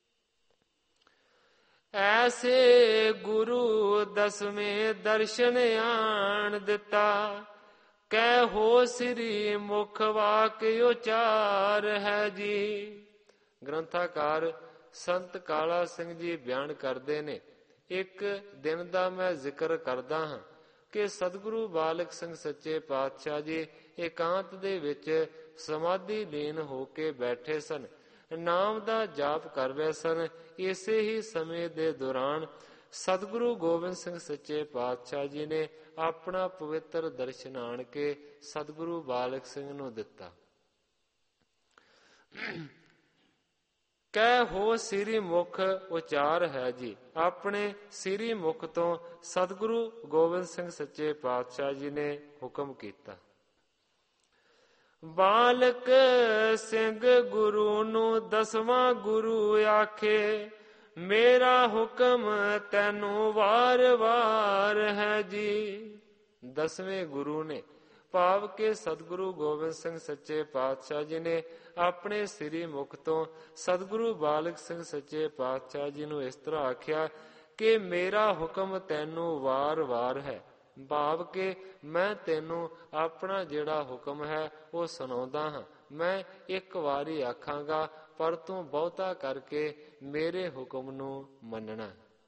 ਐਸੇ ਗੁਰੂ ਦਸਵੇਂ ਦਰਸ਼ਨ ਆਣ ਦਿੱਤਾ, ਕਹਿ ਹੋ ਸ੍ਰੀ ਮੁਖ ਵਾਕ ਉਚਾਰ ਹੈ ਜੀ। ਗ੍ਰੰਥਾਕਾਰ ਸੰਤ ਕਾਲਾ ਸਿੰਘ ਜੀ ਬਿਆਨ ਕਰਦੇ ਨੇ, ਇੱਕ ਦਿਨ ਦਾ ਮੈਂ ਜ਼ਿਕਰ ਕਰਦਾ ਹਾਂ ਕਿ ਸਤਿਗੁਰੂ ਬਾਲਕ ਸਿੰਘ ਸੱਚੇ ਪਾਤਸ਼ਾਹ ਜੀ ਇਕਾਂਤ ਦੇ ਵਿੱਚ ਸਮਾਧੀ ਲੀਨ ਹੋ ਕੇ ਬੈਠੇ ਸਨ, ਨਾਮ ਦਾ ਜਾਪ ਕਰ ਰਹੇ ਸਨ। ਇਸੇ ਹੀ ਸਮੇਂ ਦੇ ਦੌਰਾਨ ਸਤਿਗੁਰੂ ਗੋਬਿੰਦ ਸਿੰਘ ਸੱਚੇ ਪਾਤਸ਼ਾਹ ਜੀ ਨੇ ਆਪਣਾ ਪਵਿੱਤਰ ਦਰਸ਼ਨ ਆਣ ਕੇ ਸਤਿਗੁਰੂ ਬਾਲਕ ਸਿੰਘ ਨੂੰ ਦਿੱਤਾ। ਕਹਿ ਹੋ ਸ੍ਰੀ ਮੁਖ ਉਚਾਰ ਹੈ ਜੀ। ਆਪਣੇ ਸ੍ਰੀ ਮੁਖ ਤੋਂ ਸਤਿਗੁਰੂ ਗੋਬਿੰਦ ਸਿੰਘ ਸੱਚੇ ਪਾਤਸ਼ਾਹ ਜੀ ਨੇ ਹੁਕਮ ਕੀਤਾ। ਬਾਲਕ ਸਿੰਘ ਗੁਰੂ ਨੂੰ ਦਸਵਾਂ ਗੁਰੂ ਆਖੇ, ਮੇਰਾ ਹੁਕਮ ਤੈਨੂੰ ਵਾਰ ਵਾਰ ਹੈ ਜੀ। ਦਸਵੇਂ ਗੁਰੂ ਨੇ ਭਾਵ ਕਿ ਸਤਿਗੁਰੂ ਗੋਬਿੰਦ ਸਿੰਘ ਸੱਚੇ ਪਾਤਸ਼ਾਹ ਜੀ ਨੇ ਆਪਣੇ ਸ੍ਰੀ ਮੁਖ ਤੋਂ ਸਤਿਗੁਰੂ ਬਾਲਕ ਸਿੰਘ ਸੱਚੇ ਪਾਤਸ਼ਾਹ ਜੀ ਨੂੰ ਇਸ ਤਰ੍ਹਾਂ ਆਖਿਆ ਕਿ ਮੇਰਾ ਹੁਕਮ ਤੈਨੂੰ ਵਾਰ ਵਾਰ ਹੈ, ਭਾਵ ਕਿ ਮੈਂ ਤੈਨੂੰ ਆਪਣਾ ਜਿਹੜਾ ਹੁਕਮ ਹੈ ਉਹ ਸੁਣਾਉਂਦਾ ਹਾਂ। ਮੈਂ ਇੱਕ ਵਾਰੀ ਆਖਾਂਗਾ ਪਰ ਤੂੰ ਬਹੁਤਾ ਕਰਕੇ ਮੇਰੇ ਹੁਕਮ ਨੂੰ ਮੰਨਣਾ।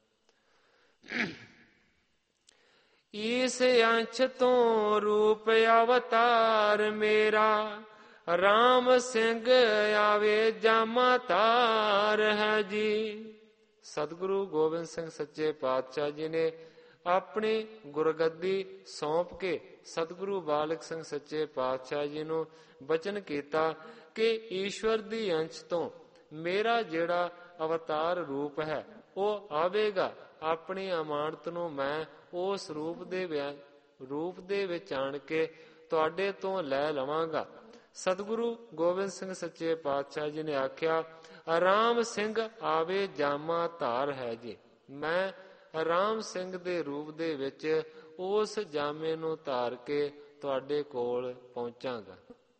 ਇਸ ਅੰਸ਼ ਤੋਂ ਰੂਪ ਅਵਤਾਰ ਮੇਰਾ, ਰਾਮ ਸਿੰਘ ਆਵੇ ਜਾਮਾ ਤਾਰ ਹੈ ਜੀ। ਸਤਿਗੁਰੂ ਗੋਬਿੰਦ ਸਿੰਘ ਸੱਚੇ ਪਾਤਸ਼ਾਹ ਜੀ ਨੇ ਆਪਣੀ ਗੁਰਗੱਦੀ ਸੌਂਪ ਕੇ ਸਤਿਗੁਰੂ ਬਾਲਕ ਸਿੰਘ ਸੱਚੇ ਪਾਤਸ਼ਾਹ ਜੀ ਨੂੰ ਬਚਨ ਕੀਤਾ ਕਿ ਈਸ਼ਵਰ ਦੀ ਅੰਸ਼ ਤੋਂ ਮੇਰਾ ਜਿਹੜਾ ਅਵਤਾਰ ਰੂਪ ਹੈ ਉਹ ਆਵੇਗਾ। ਆਪਣੀ ਅਮਾਨਤ ਨੂੰ ਮੈਂ ਉਸ ਰੂਪ ਦੇ ਰੂਪ ਦੇ ਵਿੱਚ ਆਣ ਕੇ ਤੁਹਾਡੇ ਤੋਂ ਲੈ ਲਵਾਂਗਾ। ਸਤਿਗੁਰੂ ਗੋਬਿੰਦ ਸਿੰਘ ਸੱਚੇ ਪਾਤਸ਼ਾਹ ਜੀ ਨੇ ਆਖਿਆ ਰਾਮ ਸਿੰਘ ਆਵੇ ਜਾਮਾ ਧਾਰ ਹੈ ਜੀ। ਮੈਂ ਰਾਮ ਸਿੰਘ ਦੇ ਰੂਪ ਦੇ ਵਿੱਚ ਉਸ ਜਾਮੇ ਨੂੰ ਧਾਰ ਕੇ ਤੁਹਾਡੇ ਕੋਲ ਪਹੁੰਚਾਂਗਾ।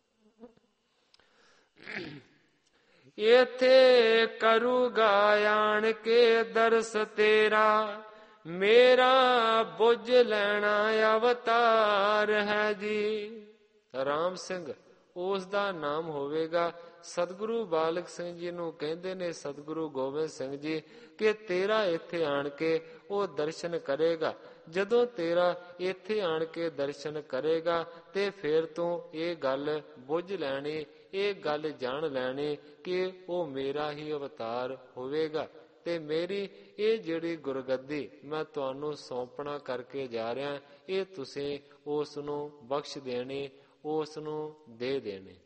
ਇੱਥੇ ਕਰੂਗਾ ਆਣ ਕੇ ਦਰਸ ਤੇਰਾ, ਮੇਰਾ ਬੁੱਝ ਲੈਣਾ ਅਵਤਾਰ ਹੈ ਜੀ। ਰਾਮ ਸਿੰਘ ਉਸ ਦਾ ਨਾਮ ਹੋਵੇਗਾ। ਸਤਿਗੁਰੂ ਬਾਲਕ ਸਿੰਘ ਜੀ ਨੂੰ ਕਹਿੰਦੇ ਨੇ ਸਤਿਗੁਰੂ ਗੋਬਿੰਦ ਸਿੰਘ ਜੀ ਕਿ ਤੇਰਾ ਇੱਥੇ ਆਣ ਕੇ ਉਹ ਦਰਸ਼ਨ ਕਰੇਗਾ। ਜਦੋਂ ਤੇਰਾ ਇੱਥੇ ਆਣ ਕੇ ਦਰਸ਼ਨ ਕਰੇਗਾ ਤੇ ਫਿਰ ਤੂੰ ਇਹ ਗੱਲ ਬੁੱਝ ਲੈਣੀ, ਇਹ ਗੱਲ ਜਾਣ ਲੈਣੀ ਕਿ ਉਹ ਮੇਰਾ ਹੀ ਅਵਤਾਰ ਹੋਵੇਗਾ ਤੇ ਮੇਰੀ ਇਹ ਜਿਹੜੀ ਗੁਰਗੱਦੀ ਮੈਂ ਤੁਹਾਨੂੰ ਸੌਂਪਣਾ ਕਰਕੇ ਜਾ ਰਿਹਾ, ਇਹ ਤੁਸੀਂ ਉਸ ਨੂੰ ਬਖਸ਼ ਦੇਣੀ, ਉਸ ਨੂੰ ਦੇ ਦੇਣੇ।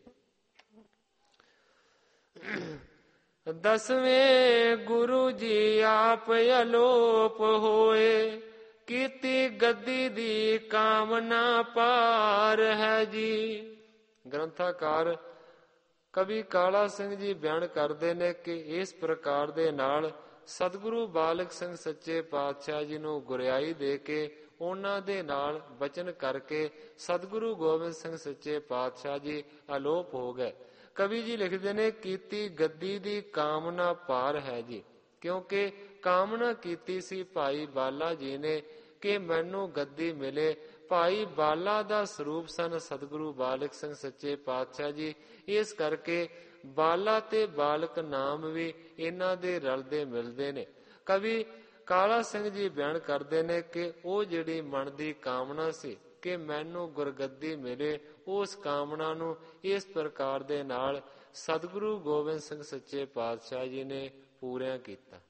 ਦਸਵੇਂ ਗੁਰੂ ਜੀ ਆਪ ਅਲੋਪ ਹੋਏ, ਕੀਤੀ ਗੱਦੀ ਦੀ ਕਾਮਨਾ ਪਾਰ ਹੈ ਜੀ। ਗ੍ਰੰਥਾਕਾਰ ਕਵੀ ਕਾਲਾ ਸਿੰਘ ਜੀ ਬਿਆਨ ਕਰਦੇ ਨੇ ਕਿ ਇਸ ਪ੍ਰਕਾਰ ਦੇ ਨਾਲ ਸਤਿਗੁਰੂ ਬਾਲਕ ਸਿੰਘ ਸੱਚੇ ਪਾਤਸ਼ਾਹ ਜੀ ਨੂੰ ਗੁਰਿਆਈ ਦੇ ਕੇ ਉਹਨਾਂ ਦੇ ਨਾਲ ਬਚਨ ਕਰਕੇ ਸਤਿਗੁਰੂ ਗੋਬਿੰਦ ਸਿੰਘ ਸੱਚੇ ਪਾਤਸ਼ਾਹ ਜੀ ਅਲੋਪ ਹੋ ਗਏ। ਕਵੀ ਜੀ ਲਿਖਦੇ ਨੇ ਕੀਤੀ ਗੱਦੀ ਦੀ ਕਾਮਨਾ ਪਾਰ ਹੈ ਜੀ, ਕਿਉਂਕਿ ਕਾਮਨਾ ਕੀਤੀ ਸੀ ਭਾਈ ਬਾਲਾ ਜੀ ਨੇ ਕਿ ਮੈਨੂੰ ਗੱਦੀ ਮਿਲੇ। ਭਾਈ ਬਾਲਾ ਦਾ ਸਰੂਪ ਸਨ ਸਤਿਗੁਰੂ ਬਾਲਕ ਸਿੰਘ ਸੱਚੇ ਪਾਤਸ਼ਾਹ ਜੀ। ਇਸ ਕਰਕੇ ਬਾਲਾ ਤੇ ਬਾਲਕ ਨਾਮ ਵੀ ਇਹਨਾਂ ਦੇ ਰਲਦੇ ਮਿਲਦੇ ਨੇ। ਕਵੀ ਕਾਲਾ ਸਿੰਘ ਜੀ ਬਿਆਨ ਕਰਦੇ ਨੇ ਕਿ ਉਹ ਜਿਹੜੀ ਮਨ ਦੀ ਕਾਮਨਾ ਸੀ ਕਿ ਮੈਨੂੰ ਗੁਰਗੱਦੀ ਮਿਲੇ, ਉਸ ਕਾਮਨਾ ਨੂੰ ਇਸ ਪ੍ਰਕਾਰ ਦੇ ਨਾਲ ਸਤਿਗੁਰੂ ਗੋਬਿੰਦ ਸਿੰਘ ਸੱਚੇ ਪਾਤਸ਼ਾਹ ਜੀ ਨੇ ਪੂਰਾ ਕੀਤਾ।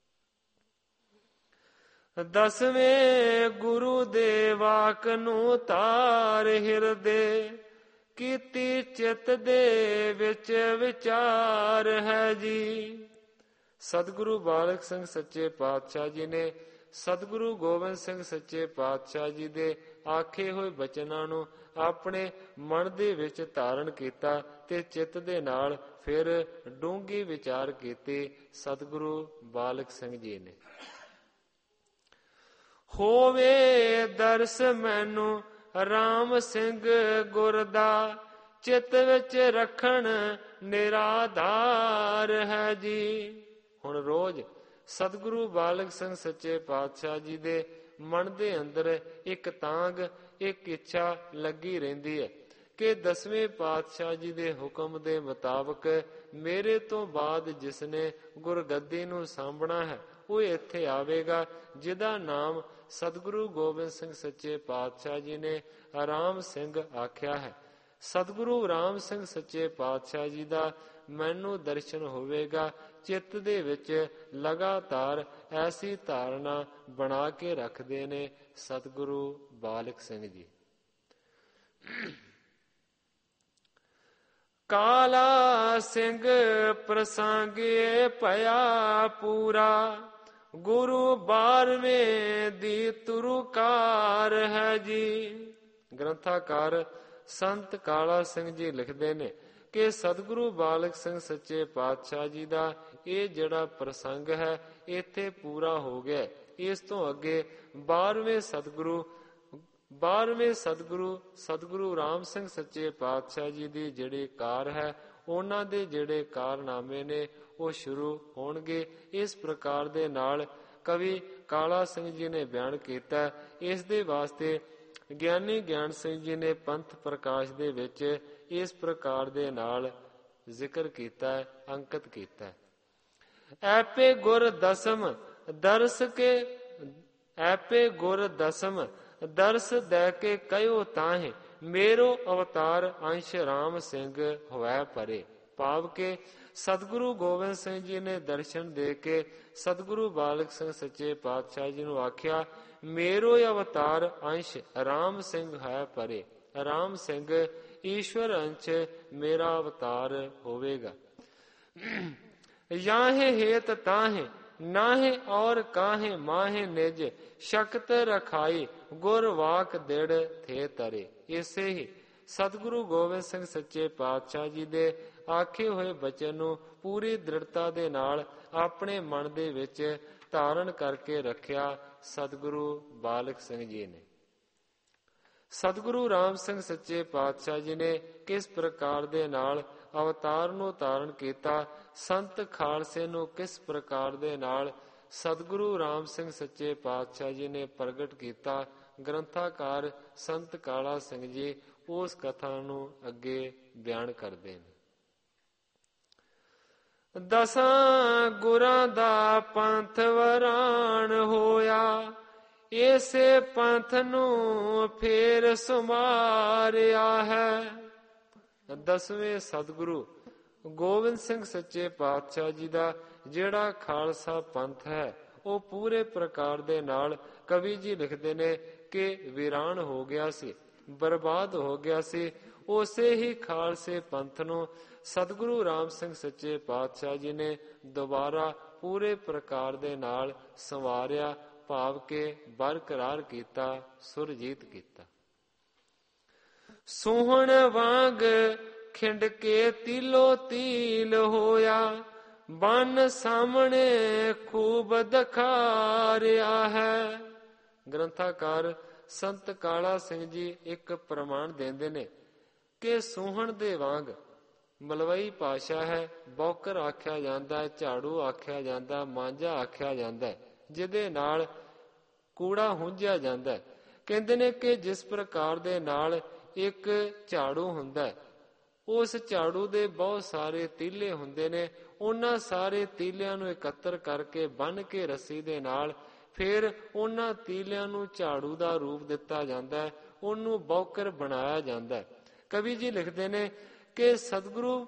ਦਸਵੇਂ ਗੁਰੂ ਦੇ ਵਾਕ ਨੂੰ ਧਾਰ ਹਿਰਦੇ, ਕੀਤੀ ਚਿੱਤ ਦੇ ਵਿੱਚ ਵਿਚਾਰ ਹੈ ਜੀ। ਸਤਿਗੁਰੂ ਬਾਲਕ ਸਿੰਘ ਸੱਚੇ ਪਾਤਸ਼ਾਹ ਜੀ ਨੇ ਸਤਿਗੁਰੂ ਗੋਬਿੰਦ ਸਿੰਘ ਸੱਚੇ ਪਾਤਸ਼ਾਹ ਜੀ ਦੇ ਆਖੇ ਹੋਏ ਬਚਨਾਂ ਨੂੰ ਆਪਣੇ ਮਨ ਦੇ ਵਿੱਚ ਧਾਰਨ ਕੀਤਾ ਤੇ ਚਿੱਤ ਦੇ ਨਾਲ ਫਿਰ ਡੂੰਘੀ ਵਿਚਾਰ ਕੀਤੀ ਸਤਿਗੁਰੂ ਬਾਲਕ ਸਿੰਘ ਜੀ ਨੇ। ਹੋਵੇ ਦਰਸ ਮੈਨੂੰ ਰਾਮ ਸਿੰਘ ਗੁਰ ਦਾ, ਚਿੱਤ ਵਿੱਚ ਰੱਖਣ ਨਿਰਾਧਾਰ ਹੈ ਜੀ। ਹੁਣ ਰੋਜ਼ ਸਤਿਗੁਰੂ ਬਾਲਕ ਸਿੰਘ ਸੱਚੇ ਪਾਤਸ਼ਾਹ ਜੀ ਦੇ ਮਨ ਦੇ ਅੰਦਰ ਇੱਕ ਤਾਂਗ, ਇੱਕ ਇੱਛਾ ਲੱਗੀ ਰਹਿੰਦੀ ਹੈ ਕਿ ਦਸਵੇਂ ਪਾਤਸ਼ਾਹ ਜੀ ਦੇ ਹੁਕਮ ਦੇ ਮੁਤਾਬਕ ਮੇਰੇ ਤੋਂ ਬਾਅਦ ਜਿਸਨੇ ਗੁਰਗੱਦੀ ਨੂੰ ਸਾਂਭਣਾ ਹੈ ਉਹ ਇੱਥੇ ਆਵੇਗਾ, ਜਿਹਦਾ ਨਾਮ ਸਤਿਗੁਰੂ ਗੋਬਿੰਦ ਸਿੰਘ ਸੱਚੇ ਪਾਤਸ਼ਾਹ ਜੀ ਨੇ ਰਾਮ ਸਿੰਘ ਆਖਿਆ ਹੈ। ਸਤਿਗੁਰੂ ਰਾਮ ਸਿੰਘ ਸੱਚੇ ਪਾਤਸ਼ਾਹ ਜੀ ਦਾ ਮੈਨੂੰ ਦਰਸ਼ਨ ਹੋਵੇਗਾ। ਚਿੱਤ ਦੇ ਵਿੱਚ ਲਗਾਤਾਰ ਐਸੀ ਧਾਰਨਾ ਬਣਾ ਕੇ ਰੱਖਦੇ ਨੇ ਸਤਿਗੁਰੂ ਬਾਲਕ ਸਿੰਘ ਜੀ। ਕਾਲਾ ਸਿੰਘ ਪ੍ਰਸੰਗੇ ਭਇਆ ਪੂਰਾ, ਗੁਰੂ ਬਾਰਵੇਂ ਦੀ ਤੁਰਕਾਰ ਹੈ ਜੀ। ਗ੍ਰੰਥਾਕਾਰ ਸੰਤ ਕਾਲਾ ਸਿੰਘ ਜੀ ਲਿਖਦੇ ਨੇ ਕਿ ਸਤਿਗੁਰੂ ਬਾਲਕ ਸਿੰਘ ਸੱਚੇ ਪਾਤਸ਼ਾਹ ਜੀ ਦਾ ਇਹ ਜਿਹੜਾ ਪ੍ਰਸੰਗ ਹੈ ਇੱਥੇ ਪੂਰਾ ਹੋ ਗਿਆ। ਇਸ ਤੋਂ ਅੱਗੇ ਬਾਰਵੇਂ ਸਤਿਗੁਰੂ ਬਾਰਵੇਂ ਸਤਿਗੁਰੂ ਸਤਿਗੁਰੂ ਰਾਮ ਸਿੰਘ ਸੱਚੇ ਪਾਤਸ਼ਾਹ ਜੀ ਦੀ ਜਿਹੜੀ ਕਾਰ ਹੈ ਉਹਨਾਂ ਦੇ ਜਿਹੜੇ ਕਾਰਨਾਮੇ ਨੇ ਉਹ ਸ਼ੁਰੂ ਹੋਣਗੇ। ਇਸ ਪ੍ਰਕਾਰ ਦੇ ਨਾਲ ਕਵੀ ਕਾਲਾ ਸਿੰਘ ਜੀ ਨੇ ਬਿਆਨ ਕੀਤਾ। ਇਸ ਦੇ ਵਾਸਤੇ ਗਿਆਨੀ ਗਿਆਨ ਸਿੰਘ ਜੀ ਨੇ ਪੰਥ ਪ੍ਰਕਾਸ਼ ਦੇ ਵਿੱਚ ਇਸ ਪ੍ਰਕਾਰ ਦੇ ਨਾਲ ਜ਼ਿਕਰ ਕੀਤਾ, ਅੰਕਿਤ ਕੀਤਾ। ਐਪੇ ਗੁਰ ਦਸਮ ਦਰਸ ਕੇ ਐਪੇ ਗੁਰ ਦਸਮ ਦਰਸ ਦੇ ਕੇ ਕਹਿਓ ਤਾਹੇ ਮੇਰੋ ਅਵਤਾਰ ਅੰਸ਼ ਰਾਮ ਸਿੰਘ ਹੋਵੈ ਪਰੇ। ਭਾਵ ਕਿ ਸਤਿਗੁਰੂ ਗੋਬਿੰਦ ਸਿੰਘ ਜੀ ਨੇ ਦਰਸ਼ਨ ਦੇ ਕੇ ਸਤਿਗੁਰੂ ਬਾਲਕ ਸਿੰਘ ਸੱਚੇ ਪਾਤਸ਼ਾਹ ਜੀ ਨੂੰ ਆਖਿਆ, ਮੇਰੋ ਅਵਤਾਰ ਅੰਸ਼ ਰਾਮ ਸਿੰਘ ਹੈ ਪਰੇ। ਰਾਮ ਸਿੰਘ ਈਸ਼ਵਰ ਅੰਸ਼ ਮੇਰਾ ਅਵਤਾਰ ਹੋਵੇਗਾ। ਯਾਹੇ ਹੇਤ ਤਾਹੇ ਨਾਹੇ ਔਰ ਕਾਹੇ ਮਾਹੇ ਨਿਜ ਸ਼ਕਤ ਰਖਾਈ ਗੁਰ ਵਾਕ ਦਿੜ ਥੇ ਤਰੇ। ਇਸੇ ਹੀ ਸਤਿਗੁਰੂ ਗੋਬਿੰਦ ਸਿੰਘ ਸੱਚੇ ਪਾਤਸ਼ਾਹ ਜੀ ਦੇ ਆਖੇ ਹੋਏ ਬਚਨ ਨੂੰ ਪੂਰੀ ਦ੍ਰਿੜਤਾ ਦੇ ਨਾਲ ਆਪਣੇ ਮਨ ਦੇ ਵਿੱਚ ਧਾਰਨ ਕਰਕੇ ਰੱਖਿਆ ਸਤਿਗੁਰੂ ਬਾਲਕ ਸਿੰਘ ਜੀ ਨੇ। ਸਤਿਗੁਰੂ ਰਾਮ ਸਿੰਘ ਸੱਚੇ ਪਾਤਸ਼ਾਹ ਜੀ ਨੇ ਕਿਸ ਪ੍ਰਕਾਰ ਦੇ ਨਾਲ ਅਵਤਾਰ ਨੂੰ ਧਾਰਨ ਕੀਤਾ, ਸੰਤ ਖਾਲਸੇ ਨੂੰ ਕਿਸ ਪ੍ਰਕਾਰ ਦੇ ਨਾਲ ਸਤਿਗੁਰੂ ਰਾਮ ਸਿੰਘ ਸੱਚੇ ਪਾਤਸ਼ਾਹ ਜੀ ਨੇ ਪ੍ਰਗਟ ਕੀਤਾ, ਗ੍ਰੰਥਾਕਾਰ ਸੰਤ ਕਾਲਾ ਸਿੰਘ ਜੀ ਉਸ ਕਥਾ ਨੂੰ ਅੱਗੇ ਬਿਆਨ ਕਰਦੇ ਨੇ। ਦਸਾਂ ਗੁਰਾਂ ਦਾ ਪੰਥ ਵਰਾਣ ਹੋਇਆ, ਇਸੇ ਪੰਥ ਨੂੰ ਫੇਰ ਸੁਮਾਰਿਆ ਹੈ। ਦਸਵੇਂ ਸਤਿਗੁਰੂ ਗੋਬਿੰਦ ਸਿੰਘ ਸੱਚੇ ਪਾਤਸ਼ਾਹ ਜੀ ਦਾ ਜਿਹੜਾ ਖਾਲਸਾ ਪੰਥ ਹੈ ਉਹ ਪੂਰੇ ਪ੍ਰਕਾਰ ਦੇ ਨਾਲ ਕਵੀ ਜੀ ਲਿਖਦੇ ਨੇ ਕਿ ਵੀਰਾਨ ਹੋ ਗਿਆ ਸੀ, ਬਰਬਾਦ ਹੋ ਗਿਆ ਸੀ। ਉਸੇ ਹੀ ਖਾਲਸੇ ਪੰਥ ਨੂੰ ਸਤਿਗੁਰੂ ਰਾਮ ਸਿੰਘ ਸੱਚੇ ਪਾਤਸ਼ਾਹ ਜੀ ਨੇ ਦੁਬਾਰਾ ਪੂਰੇ ਪ੍ਰਕਾਰ ਦੇ ਨਾਲ ਸੰਵਾਰਿਆ, ਭਾਵ ਕਿ ਬਰਕਰਾਰ ਕੀਤਾ, ਸੁਰਜੀਤ ਕੀਤਾ। ਸੋਹਣ ਵਾਂਗ ਖਿੰਡ ਕੇ ਤਿਲੋ ਤਿਲ ਹੋਇਆ, ਬਨ ਸਾਹਮਣੇ ਖੂਬ ਦਖਾਰਿਆ ਹੈ। ਗ੍ਰੰਥਾਕਾਰ ਸੰਤ ਕਾਲਾ ਸਿੰਘ ਜੀ ਇੱਕ ਪ੍ਰਮਾਣ ਦਿੰਦੇ ਨੇ ਕਿ ਸੋਹਣ ਦੇ ਵਾਂਗ ਮਲਵਈ ਭਾਸ਼ਾ ਹੈ, ਬੌਕਰ ਆਖਿਆ ਜਾਂਦਾ, ਝਾੜੂ ਆਖਿਆ ਜਾਂਦਾ, ਮਾਂਝਾ ਆਖਿਆ ਜਾਂਦਾ, ਜਿਹਦੇ ਨਾਲ ਕੂੜਾ ਹੁੰਝਿਆ ਜਾਂਦਾ। ਕਹਿੰਦੇ ਨੇ ਕਿ ਜਿਸ ਪ੍ਰਕਾਰ ਦੇ ਨਾਲ ਇੱਕ ਝਾੜੂ ਹੁੰਦਾ, ਉਸ ਝਾੜੂ ਦੇ ਬਹੁਤ ਸਾਰੇ ਤੀਲੇ ਹੁੰਦੇ ਨੇ, ਉਹਨਾਂ ਸਾਰੇ ਤੀਲਿਆਂ ਨੂੰ ਇਕੱਤਰ ਕਰਕੇ ਬੰਨ੍ਹ ਕੇ ਰੱਸੀ ਦੇ ਨਾਲ ਫਿਰ ਉਹਨਾਂ ਤੀਲਿਆਂ ਨੂੰ ਝਾੜੂ ਦਾ ਰੂਪ ਦਿੱਤਾ ਜਾਂਦਾ, ਉਹਨੂੰ ਬੌਕਰ ਬਣਾਇਆ ਜਾਂਦਾ। ਕਵੀ ਜੀ ਲਿਖਦੇ ਨੇ ਕਿ ਸਤਿਗੁਰੂ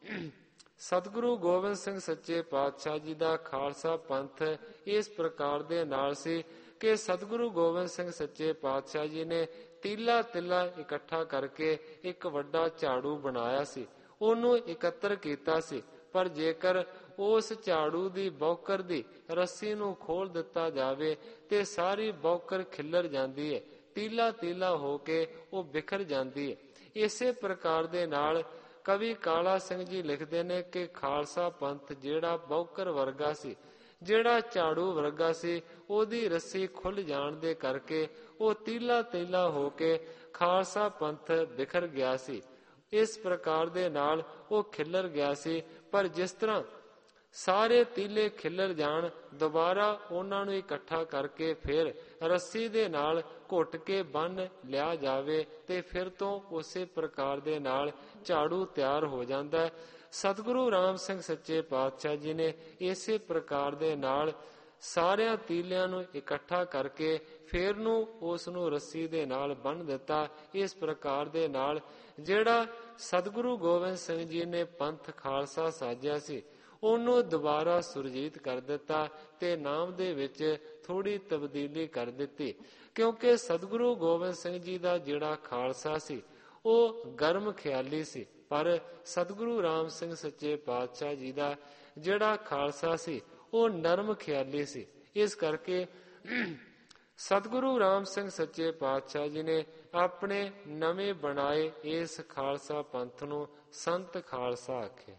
ਸਤਿਗੁਰੂ ਗੋਬਿੰਦ ਸਿੰਘ ਸੱਚੇ ਪਾਤਸ਼ਾਹ ਜੀ ਦਾ ਖਾਲਸਾ ਪੰਥ ਇਸ ਪ੍ਰਕਾਰ ਦੇ ਨਾਲ ਸੀ ਕਿ ਸਤਿਗੁਰੂ ਗੋਬਿੰਦ ਸਿੰਘ ਸੱਚੇ ਪਾਤਸ਼ਾਹ ਜੀ ਨੇ ਤੀਲਾ ਤਿੱਲਾ ਇਕੱਠਾ ਕਰਕੇ ਇੱਕ ਵੱਡਾ ਝਾੜੂ ਬਣਾਇਆ ਸੀ, ਉਹਨੂੰ ਇਕੱਤਰ ਕੀਤਾ ਸੀ। ਪਰ ਜੇਕਰ ਉਸ ਝਾੜੂ ਦੀ ਬੌਕਰ ਦੀ ਰੱਸੀ ਨੂੰ ਖੋਲ ਦਿੱਤਾ ਜਾਵੇ ਤੇ ਸਾਰੀ ਬੌਕਰ ਖਿੱਲਰ ਜਾਂਦੀ ਹੈ, ਤੀਲਾ ਤੀਲਾ ਹੋ ਕੇ ਉਹ ਬਿਖਰ ਜਾਂਦੀ ਹੈ। ਇਸੇ ਪ੍ਰਕਾਰ ਦੇ ਨਾਲ ਕਵੀ ਕਾਲਾ ਸਿੰਘ ਜੀ ਲਿਖਦੇ ਨੇ ਕਿ ਖਾਲਸਾ ਪੰਥ ਜਿਹੜਾ ਬੌਕਰ ਵਰਗਾ ਸੀ, ਜਿਹੜਾ ਝਾੜੂ ਵਰਗਾ ਸੀ, ਉਹਦੀ ਰੱਸੀ ਖੁੱਲ ਜਾਣ ਦੇ ਕਰਕੇ ਉਹ ਤੀਲਾ ਤੀਲਾ ਹੋ ਕੇ ਖਾਲਸਾ ਪੰਥ ਬਿਖਰ ਗਿਆ ਸੀ। ਇਸ ਪ੍ਰਕਾਰ ਦੇ ਨਾਲ ਉਹ ਖਿੱਲਰ ਗਿਆ ਸੀ। ਪਰ ਜਿਸ ਤਰ੍ਹਾਂ ਸਾਰੇ ਤੀਲੇ ਖਿੱਲਰ ਜਾਣ, ਦੁਬਾਰਾ ਉਹਨਾਂ ਨੂੰ ਇਕੱਠਾ ਕਰਕੇ ਫਿਰ ਰੱਸੀ ਦੇ ਨਾਲ ਘੁੱਟ ਕੇ ਬੰਨ੍ਹ ਲਿਆ ਜਾਵੇ ਤੇ ਫਿਰ ਤੋਂ ਉਸੇ ਪ੍ਰਕਾਰ ਦੇ ਨਾਲ ਝਾੜੂ ਤਿਆਰ ਹੋ ਜਾਂਦਾ। ਸਤਿਗੁਰੂ ਰਾਮ ਸਿੰਘ ਸੱਚੇ ਪਾਤਸ਼ਾਹ ਜੀ ਨੇ ਇਸੇ ਪ੍ਰਕਾਰ ਦੇ ਨਾਲ ਸਾਰਿਆਂ ਤੀਲਿਆਂ ਨੂੰ ਇਕੱਠਾ ਕਰਕੇ ਫਿਰ ਨੂੰ ਉਸ ਨੂੰ ਰੱਸੀ ਦੇ ਨਾਲ ਬੰਨ੍ਹ ਦਿੱਤਾ। ਇਸ ਪ੍ਰਕਾਰ ਦੇ ਨਾਲ ਜਿਹੜਾ ਸਤਿਗੁਰੂ ਗੋਬਿੰਦ ਸਿੰਘ ਜੀ ਨੇ ਪੰਥ ਖਾਲਸਾ ਸਾਜਿਆ ਸੀ ਉਹਨੂੰ ਦੁਬਾਰਾ ਸੁਰਜੀਤ ਕਰ ਦਿੱਤਾ ਤੇ ਨਾਮ ਦੇ ਵਿੱਚ ਥੋੜੀ ਤਬਦੀਲੀ ਕਰ ਦਿੱਤੀ, ਕਿਉਂਕਿ ਸਤਿਗੁਰੂ ਗੋਬਿੰਦ ਸਿੰਘ ਜੀ ਦਾ ਜਿਹੜਾ ਖਾਲਸਾ ਸੀ ਉਹ ਗਰਮ ਖਿਆਲੀ ਸੀ, ਪਰ ਸਤਿਗੁਰੂ ਰਾਮ ਸਿੰਘ ਸੱਚੇ ਪਾਤਸ਼ਾਹ ਜੀ ਦਾ ਜਿਹੜਾ ਖਾਲਸਾ ਸੀ ਉਹ ਨਰਮ ਖਿਆਲੀ ਸੀ। ਇਸ ਕਰਕੇ ਸਤਿਗੁਰੂ ਰਾਮ ਸਿੰਘ ਸੱਚੇ ਪਾਤਸ਼ਾਹ ਜੀ ਨੇ ਆਪਣੇ ਨਵੇਂ ਬਣਾਏ ਇਸ ਖਾਲਸਾ ਪੰਥ ਨੂੰ ਸੰਤ ਖਾਲਸਾ ਆਖਿਆ।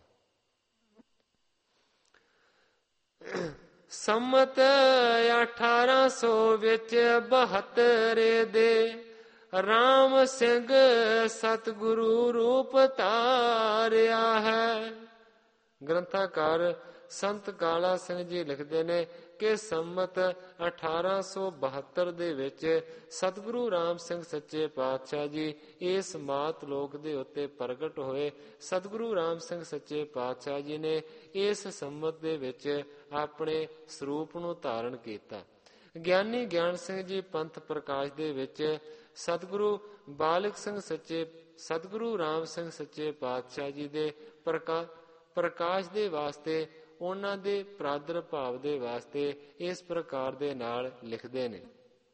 ਸੰਮਤ ਅਠਾਰਾਂ ਸੌ ਵਿੱਚ ਬਹੱਤਰ ਦੇ ਰਾਮ ਸਿੰਘ ਸਤਿਗੁਰੂ ਰੂਪ ਧਾਰਿਆ ਹੈ। ਗ੍ਰੰਥਾਕਾਰ ਸੰਤ ਕਾਲਾ ਸਿੰਘ ਜੀ ਲਿਖਦੇ ਨੇ ਕਿ ਸੰਮਤ ਅਠਾਰਾਂ ਸੌ ਬਹੱਤਰ ਦੇ ਵਿੱਚ ਸਤਿਗੁਰੂ ਰਾਮ ਸਿੰਘ ਸੱਚੇ ਪਾਤਸ਼ਾਹ ਜੀ ਇਸ ਮਾਤ ਲੋਕ ਦੇ ਉੱਤੇ ਪ੍ਰਗਟ ਹੋਏ। ਸਤਿਗੁਰੂ ਰਾਮ ਸਿੰਘ ਸੱਚੇ ਪਾਤਸ਼ਾਹ ਜੀ ਨੇ ਇਸ ਸੰਮਤ ਦੇ ਵਿੱਚ ਆਪਣੇ ਸਰੂਪ ਨੂੰ ਧਾਰਨ ਕੀਤਾ। ਗਿਆਨੀ ਗਿਆਨ ਸਿੰਘ ਜੀ ਪੰਥ ਪ੍ਰਕਾਸ਼ ਦੇ ਵਿੱਚ ਸਤਿਗੁਰੂ ਬਾਲਕ ਸਿੰਘ ਸੱਚੇ ਸਤਿਗੁਰੂ ਰਾਮ ਸਿੰਘ ਸੱਚੇ ਪਾਤਸ਼ਾਹ ਜੀ ਦੇ ਪ੍ਰਕਾ ਪ੍ਰਕਾਸ਼ ਦੇ ਵਾਸਤੇ, ਉਹਨਾਂ ਦੇ ਪ੍ਰਾਦੁਰਭਾਵ ਦੇ ਵਾਸਤੇ ਇਸ ਪ੍ਰਕਾਰ ਦੇ ਨਾਲ ਲਿਖਦੇ ਨੇ।